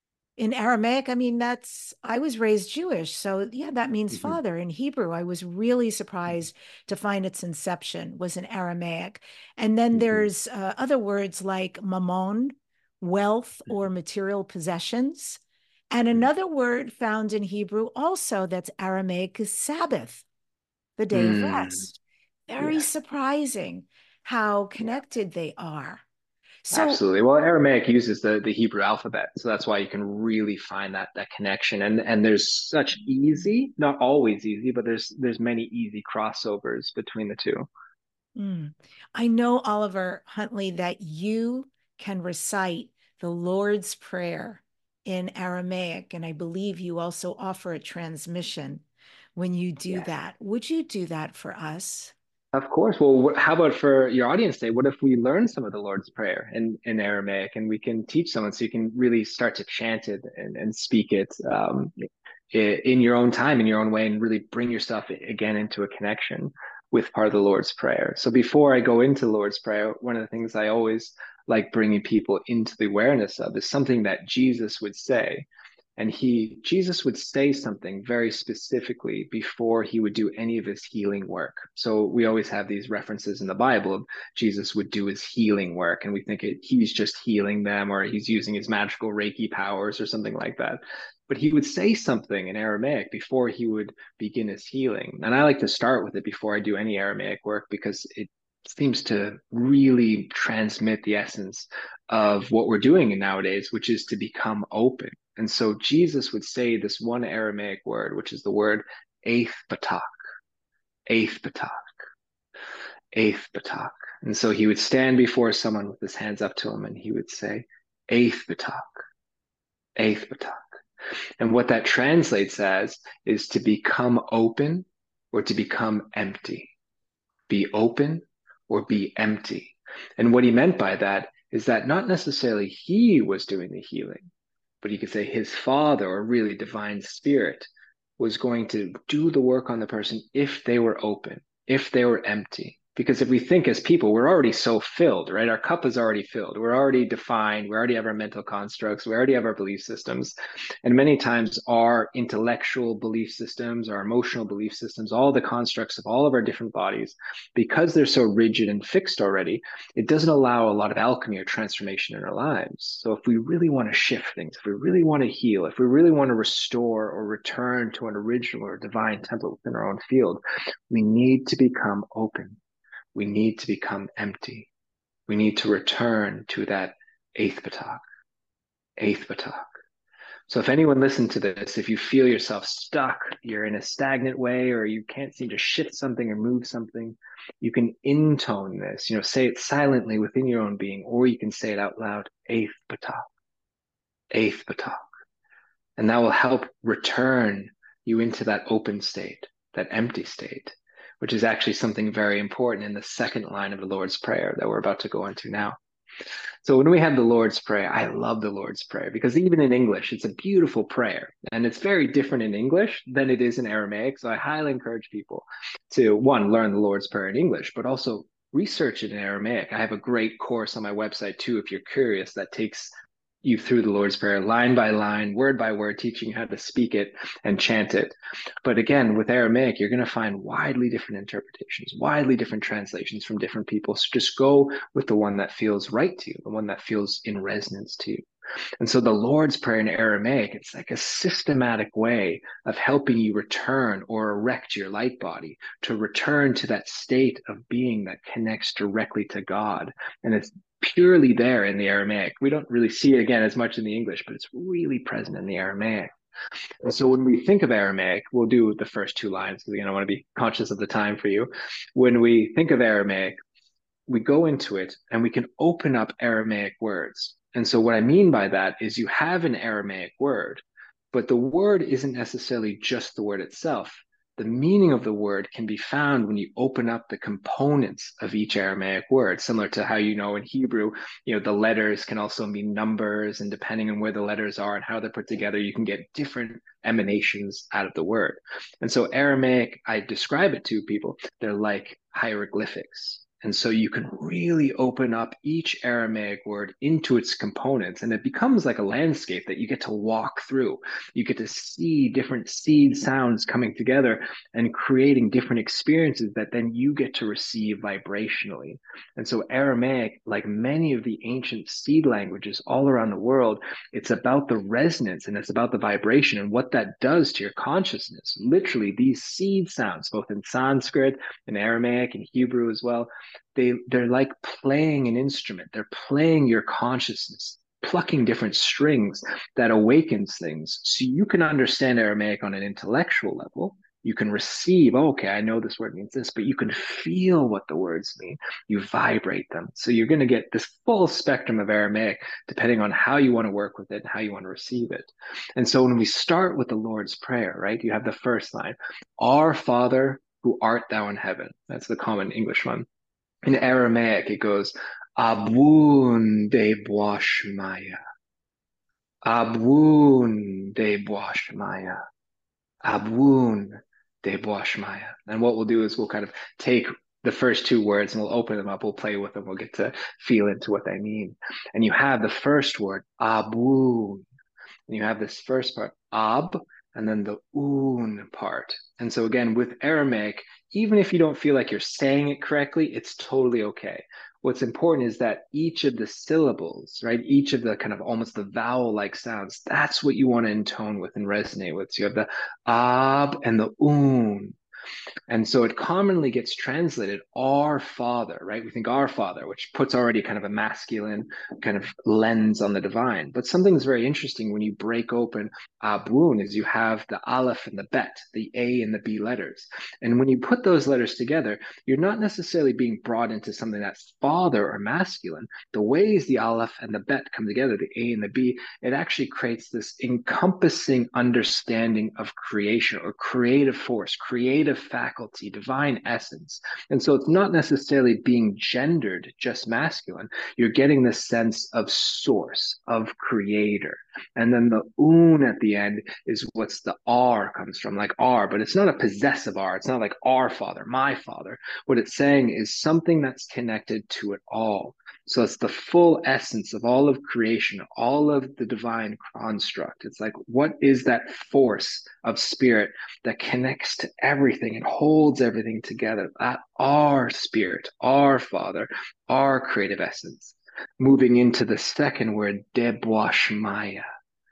in Aramaic, I mean, that's, I was raised Jewish. So, yeah, that means Mm-hmm. father in Hebrew. I was really surprised to find its inception was in Aramaic. And then Mm-hmm. there's uh, other words like mammon, wealth or material possessions. And Mm-hmm. another word found in Hebrew also that's Aramaic is Sabbath, the day of Mm, rest. Very yes. surprising how Yeah. connected they are. So, Absolutely. Well, Aramaic uses the the Hebrew alphabet, so that's why you can really find that that connection. And and there's such easy, not always easy, but there's there's many easy crossovers between the two. mm, I know, Oliver Huntley, that you can recite the Lord's Prayer in Aramaic, and I believe you also offer a transmission when you do Yes. that. Would you do that for us? Of course. Well, how about for your audience today? What if we learn some of the Lord's Prayer in, in Aramaic, and we can teach someone so you can really start to chant it and, and speak it um, in your own time, in your own way, and really bring yourself again into a connection with part of the Lord's Prayer. So before I go into Lord's Prayer, one of the things I always like bringing people into the awareness of is something that Jesus would say. And he, Jesus would say something very specifically before he would do any of his healing work. So we always have these references in the Bible of Jesus would do his healing work, and we think it, he's just healing them, or he's using his magical Reiki powers or something like that. But he would say something in Aramaic before he would begin his healing. And I like to start with it before I do any Aramaic work, because it seems to really transmit the essence of what we're doing nowadays, which is to become open. And so Jesus would say this one Aramaic word, which is the word eighth batak, eighth batak, eighth batak. And so he would stand before someone with his hands up to him, and he would say, eighth batak, eighth batak. And what that translates as is to become open or to become empty. Be open or be empty. And what he meant by that is that not necessarily he was doing the healing, but you could say his father, or really divine spirit, was going to do the work on the person if they were open, if they were empty. Because if we think as people, we're already so filled, right? Our cup is already filled. We're already defined. We already have our mental constructs. We already have our belief systems. And many times our intellectual belief systems, our emotional belief systems, all the constructs of all of our different bodies, because they're so rigid and fixed already, it doesn't allow a lot of alchemy or transformation in our lives. So if we really want to shift things, if we really want to heal, if we really want to restore or return to an original or divine template within our own field, we need to become open. We need to become empty. We need to return to that eighth batak, eighth batak. So if anyone listened to this, if you feel yourself stuck, you're in a stagnant way, or you can't seem to shift something or move something, you can intone this, you know, say it silently within your own being, or you can say it out loud, eighth batak, eighth batak. And that will help return you into that open state, that empty state, which is actually something very important in the second line of the Lord's Prayer that we're about to go into now. So when we have the Lord's Prayer, I love the Lord's Prayer, because even in English, it's a beautiful prayer, and it's very different in English than it is in Aramaic. So I highly encourage people to, one, learn the Lord's Prayer in English, but also research it in Aramaic. I have a great course on my website too, if you're curious, that takes you through the Lord's Prayer line by line, word by word, teaching you how to speak it and chant it. But again, with Aramaic, you're going to find widely different interpretations, widely different translations from different people. So just go with the one that feels right to you, the one that feels in resonance to you. And so the Lord's Prayer in Aramaic, it's like a systematic way of helping you return or erect your light body to return to that state of being that connects directly to God. And it's purely there in the Aramaic. We don't really see it again as much in the English, but it's really present in the Aramaic. And so when we think of Aramaic, we'll do the first two lines because again, I want to be conscious of the time for you. When we think of Aramaic, we go into it and we can open up Aramaic words. And so what I mean by that is you have an Aramaic word, but the word isn't necessarily just the word itself. The meaning of the word can be found when you open up the components of each Aramaic word, similar to how you know in Hebrew, you know, the letters can also mean numbers, and depending on where the letters are and how they're put together, you can get different emanations out of the word. And so Aramaic, I describe it to people, they're like hieroglyphics. And so you can really open up each Aramaic word into its components, and it becomes like a landscape that you get to walk through. You get to see different seed sounds coming together and creating different experiences that then you get to receive vibrationally. And so Aramaic, like many of the ancient seed languages all around the world, it's about the resonance and it's about the vibration and what that does to your consciousness. Literally, these seed sounds, both in Sanskrit and Aramaic and Hebrew as well, they they're like playing an instrument. They're playing your consciousness, plucking different strings that awakens things. So you can understand Aramaic on an intellectual level. You can receive, oh, okay, I know this word means this, but you can feel what the words mean. You vibrate them. So you're going to get this full spectrum of Aramaic, depending on how you want to work with it and how you want to receive it. And so when we start with the Lord's Prayer, right, you have the first line, Our Father who art thou in heaven. That's the common English one. In Aramaic, it goes, Abun de Boashmaya. Abun de Boashmaya. Abun de Boashmaya. And what we'll do is we'll kind of take the first two words and we'll open them up. We'll play with them. We'll get to feel into what they mean. And you have the first word, Abun. And you have this first part, Ab, and then the un part. And so again, with Aramaic, even if you don't feel like you're saying it correctly, it's totally okay. What's important is that each of the syllables, right, each of the kind of almost the vowel-like sounds, that's what you want to intone with and resonate with. So you have the ab and the un. And so it commonly gets translated our Father, right? We think our Father, which puts already kind of a masculine kind of lens on the divine. But something that's very interesting when you break open Abun is you have the Aleph and the Bet, the A and the B letters. And when you put those letters together, you're not necessarily being brought into something that's father or masculine. The ways the Aleph and the Bet come together, the A and the B, it actually creates this encompassing understanding of creation or creative force, creative faculty, divine essence. And so it's not necessarily being gendered just masculine. You're getting this sense of source, of creator. And then the un at the end is what's the R comes from, like R, but it's not a possessive R. It's not like our Father, my Father. What it's saying is something that's connected to it all. So it's the full essence of all of creation, all of the divine construct. It's like, what is that force of spirit that connects to everything and holds everything together? That our spirit, our Father, our creative essence. Moving into the second word, Deboashmaya,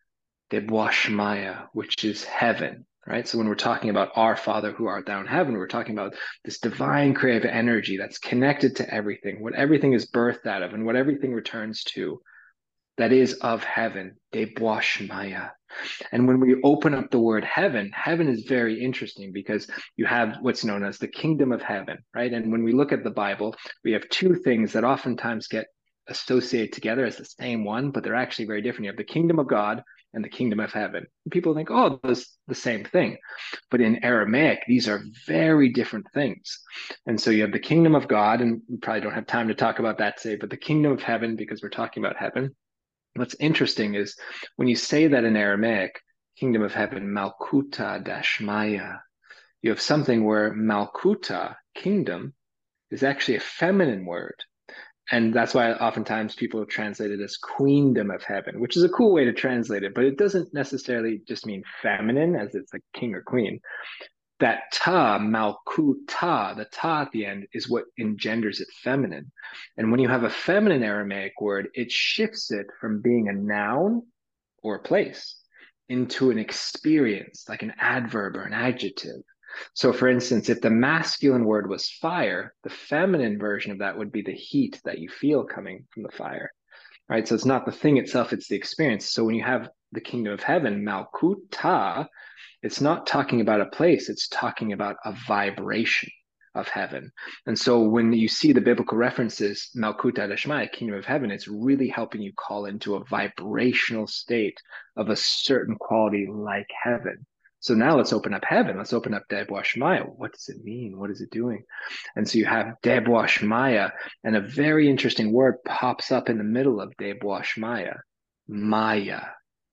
Deboashmaya, which is heaven. Right. So when we're talking about our Father who art thou in heaven, we're talking about this divine creative energy that's connected to everything, what everything is birthed out of and what everything returns to, that is of heaven, Deboashmaya. And when we open up the word heaven, heaven is very interesting because you have what's known as the kingdom of heaven, right? And when we look at the Bible, we have two things that oftentimes get associated together as the same one, but they're actually very different. You have the kingdom of God and the kingdom of heaven. People think, oh, that's the same thing. But in Aramaic, these are very different things. And so you have the kingdom of God, and we probably don't have time to talk about that today, but the kingdom of heaven, because we're talking about heaven. What's interesting is when you say that in Aramaic, kingdom of heaven, Malkuta Dashmaya, you have something where Malkuta, kingdom, is actually a feminine word. And that's why oftentimes people translate it as queendom of heaven, which is a cool way to translate it, but it doesn't necessarily just mean feminine as it's like king or queen. That ta, malkuta, the ta at the end is what engenders it feminine. And when you have a feminine Aramaic word, it shifts it from being a noun or a place into an experience, like an adverb or an adjective. So for instance, if the masculine word was fire, the feminine version of that would be the heat that you feel coming from the fire, right? So it's not the thing itself, it's the experience. So when you have the kingdom of heaven, Malkuta, it's not talking about a place, it's talking about a vibration of heaven. And so when you see the biblical references, Malkuta Dashmaya, kingdom of heaven, it's really helping you call into a vibrational state of a certain quality like heaven. So now let's open up heaven. Let's open up Debwa Shmaya. What does it mean? What is it doing? And so you have Debwa Shmaya, and a very interesting word pops up in the middle of Debwa Shmaya, Maya,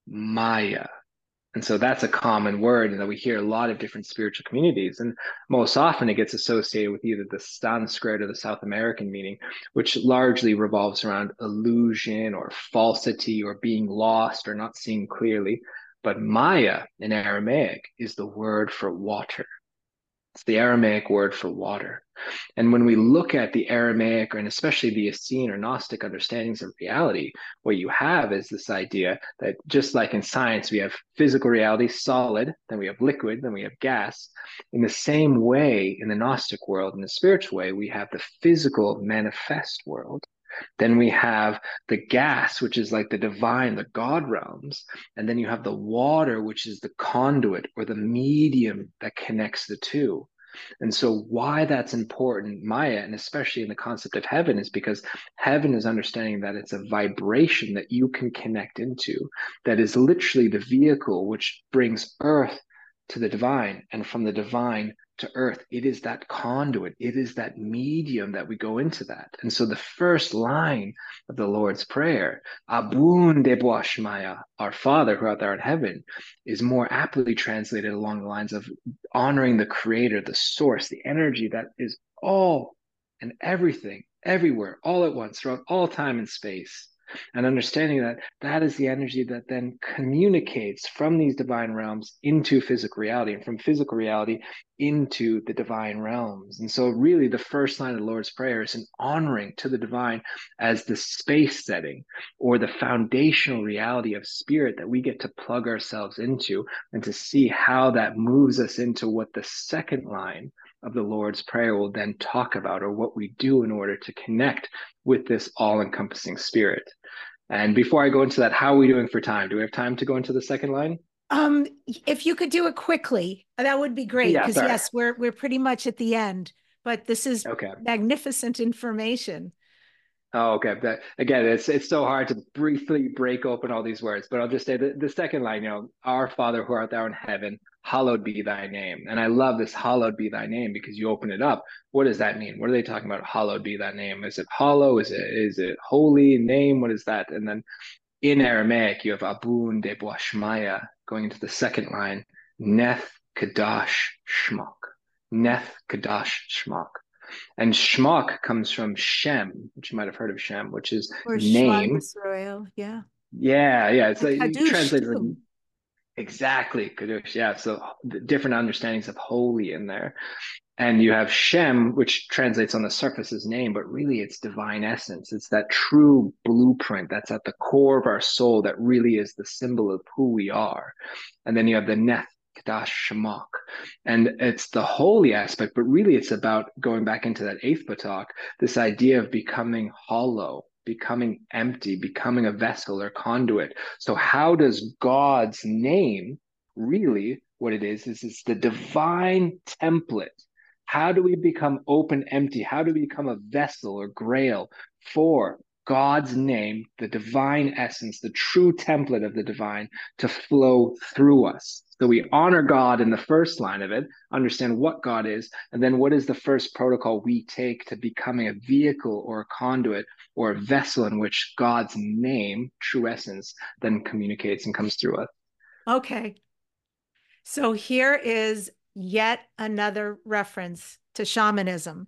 Maya. And so that's a common word and that we hear a lot of different spiritual communities. And most often it gets associated with either the Sanskrit or the South American meaning, which largely revolves around illusion or falsity or being lost or not seeing clearly. But Maya in Aramaic is the word for water. It's the Aramaic word for water. And when we look at the Aramaic, and especially the Essene or Gnostic understandings of reality, what you have is this idea that just like in science, we have physical reality, solid, then we have liquid, then we have gas. In the same way, in the Gnostic world, in the spiritual way, we have the physical manifest world. Then we have the gas, which is like the divine, the God realms. And then you have the water, which is the conduit or the medium that connects the two. And so why that's important, Maya, and especially in the concept of heaven, is because heaven is understanding that it's a vibration that you can connect into, that is literally the vehicle which brings earth to the divine, and from the divine to earth. It is that conduit, it is that medium that we go into that. And so the first line of the Lord's Prayer, Abun Debwa Shmaya, our Father who art thou in heaven, is more aptly translated along the lines of honoring the creator, the source, the energy that is all and everything, everywhere, all at once, throughout all time and space. And understanding that that is the energy that then communicates from these divine realms into physical reality, and from physical reality into the divine realms. And so really the first line of the Lord's Prayer is an honoring to the divine as the space setting or the foundational reality of spirit that we get to plug ourselves into, and to see how that moves us into what the second line of the Lord's Prayer will then talk about, or what we do in order to connect with this all-encompassing spirit. And before I go into that, how are we doing for time? Do we have time to go into the second line? Um, if you could do it quickly, that would be great. Yeah, Because sorry. yes, we're we're pretty much at the end, but this is Okay. magnificent information. Oh, okay. That, again, it's it's so hard to briefly break open all these words, but I'll just say the, the second line, you know, our Father who art thou in heaven, hallowed be thy name. And I love this hallowed be thy name, because you open it up. What does that mean? What are they talking about? Hallowed be thy name. Is it hollow? Is it is it holy name? What is that? And then in Aramaic, you have Abun de Boashmaya going into the second line, Neth Kadash Shmok. Neth Kadash Shmok. And Shmok comes from Shem, which you might have heard of Shem, which is Or Shema name. Yisrael, yeah. Yeah, yeah. It's And like you Kadush translate it too. exactly, Kadosh. Yeah. So different understandings of holy in there. And you have Shem, which translates on the surface as name, but really it's divine essence. It's that true blueprint that's at the core of our soul that really is the symbol of who we are. And then you have the Neth Kadash Shemach. And it's the holy aspect, but really it's about going back into that eighth Batak, this idea of becoming hollow, becoming empty, becoming a vessel or conduit. So how does God's name really, what it is, is it's the divine template. How do we become open, empty? How do we become a vessel or grail for God's name, the divine essence, the true template of the divine to flow through us? So we honor God in the first line of it, understand what God is, and then what is the first protocol we take to becoming a vehicle or a conduit or a vessel in which God's name, true essence, then communicates and comes through us. Okay. So here is yet another reference to shamanism.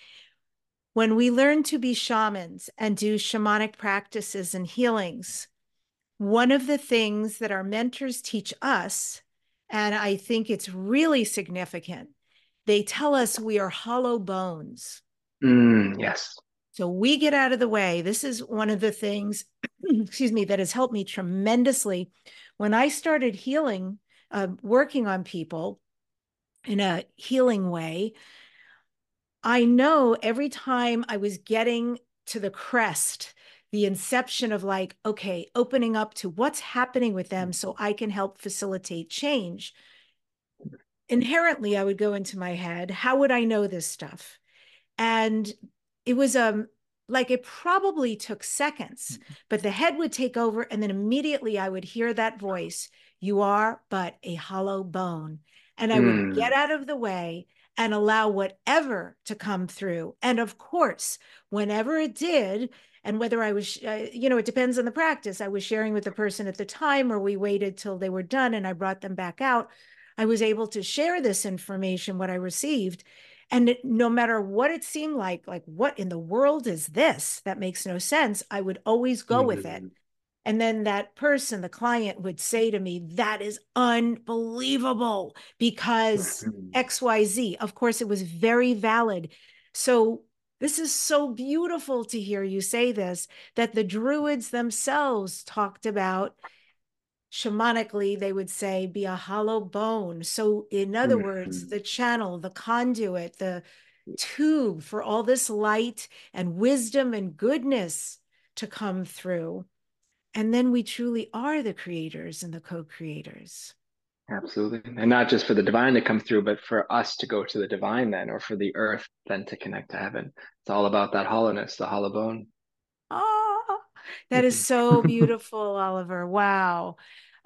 When we learn to be shamans and do shamanic practices and healings, one of the things that our mentors teach us, and I think it's really significant, they tell us we are hollow bones. Mm, yes. So we get out of the way. This is one of the things, excuse me, that has helped me tremendously. When I started healing, uh, working on people in a healing way, I know every time I was getting to the crest, the inception of like, okay, opening up to what's happening with them so I can help facilitate change. Inherently, I would go into my head, how would I know this stuff? And it was um like it probably took seconds, but the head would take over, and then immediately I would hear that voice, you are but a hollow bone. And I would get Mm. out of the way and allow whatever to come through. And of course, whenever it did, and whether I was, uh, you know, it depends on the practice. I was sharing with the person at the time, or we waited till they were done and I brought them back out. I was able to share this information, what I received. And it, no matter what it seemed like, like, what in the world is this? That makes no sense. I would always go with it. Mm. And then that person, the client, would say to me, that is unbelievable because Mhm. X Y Z. Of course, it was very valid. So this is so beautiful to hear you say this, that the Druids themselves talked about shamanically, they would say, be a hollow bone. So, in other words, Mhm. the channel, the conduit, the tube for all this light and wisdom and goodness to come through. And then we truly are the creators and the co-creators. Absolutely. And not just for the divine to come through, but for us to go to the divine then, or for the earth then to connect to heaven. It's all about that hollowness, the hollow bone. Oh, that is so beautiful, Oliver. Wow.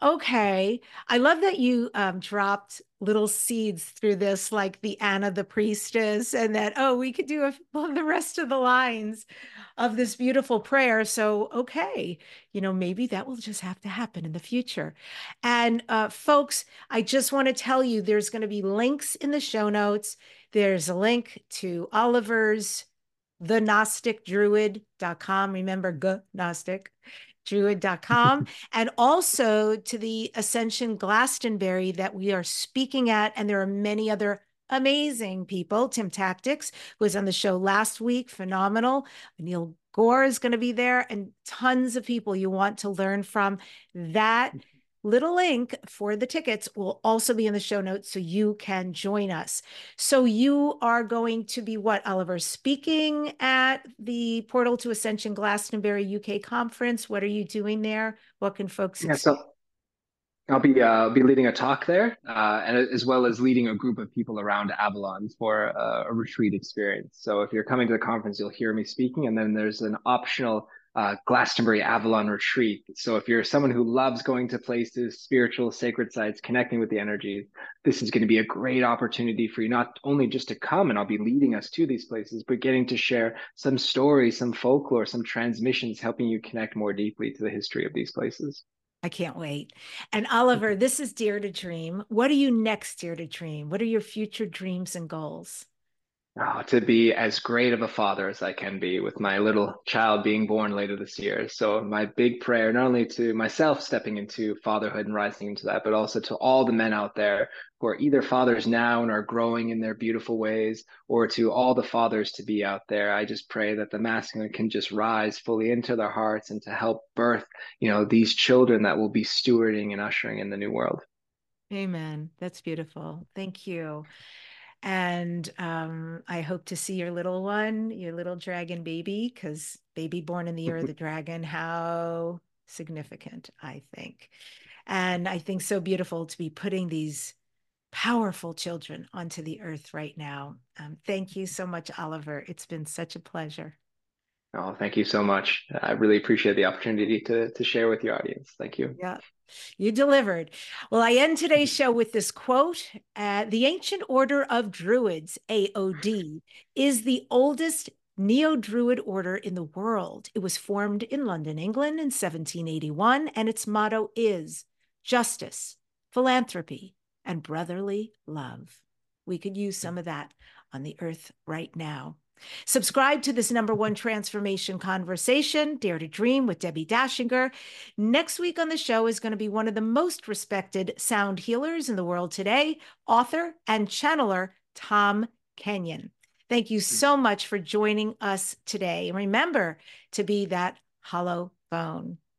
Okay. I love that you um, dropped little seeds through this, like the Anna the priestess, and that, oh, we could do a, well, the rest of the lines of this beautiful prayer. So, okay, you know, maybe that will just have to happen in the future. And uh, folks, I just want to tell you there's going to be links in the show notes. There's a link to Oliver's the gnostic druid dot com. Remember, G Gnostic druid dot com, and also to the Ascension Glastonbury that we are speaking at. And there are many other amazing people. Tim Tactics was on the show last week, phenomenal. Neil Gore is going to be there, and tons of people you want to learn from. That little link for the tickets will also be in the show notes so you can join us. So you are going to be what, Oliver, speaking at the Portal to Ascension Glastonbury U K conference? What are you doing there? What can folks Yeah, expect? so I'll be uh, I'll be leading a talk there, uh, and as well as leading a group of people around Avalon for uh, a retreat experience. So if you're coming to the conference, you'll hear me speaking, and then there's an optional uh, Glastonbury Avalon retreat. So if you're someone who loves going to places, spiritual, sacred sites, connecting with the energies, this is going to be a great opportunity for you not only just to come, and I'll be leading us to these places, but getting to share some stories, some folklore, some transmissions, helping you connect more deeply to the history of these places. I can't wait. And Oliver, this is Dare to Dream. What are you next, Dare to Dream? What are your future dreams and goals? Oh, to be as great of a father as I can be with my little child being born later this year. So my big prayer, not only to myself stepping into fatherhood and rising into that, but also to all the men out there who are either fathers now and are growing in their beautiful ways, or to all the fathers to be out there. I just pray that the masculine can just rise fully into their hearts and to help birth, you know, these children that will be stewarding and ushering in the new world. Amen. That's beautiful. Thank you. And um, I hope to see your little one, your little dragon baby, because baby born in the year of the dragon, how significant, I think. And I think so beautiful to be putting these powerful children onto the earth right now. Um, thank you so much, Oliver. It's been such a pleasure. Oh, thank you so much. I really appreciate the opportunity to to share with your audience. Thank you. Yeah, you delivered. Well, I end today's show with this quote. Uh, the Ancient Order of Druids, A O D, is the oldest neo-Druid order in the world. It was formed in London, England in seventeen eighty-one, and its motto is justice, philanthropy, and brotherly love. We could use some of that on the earth right now. Subscribe to this number one transformation conversation, Dare to Dream with Debbie Dashinger. Next week on the show is going to be one of the most respected sound healers in the world today, author and channeler Tom Kenyon. Thank you so much for joining us today. And remember to be that hollow bone.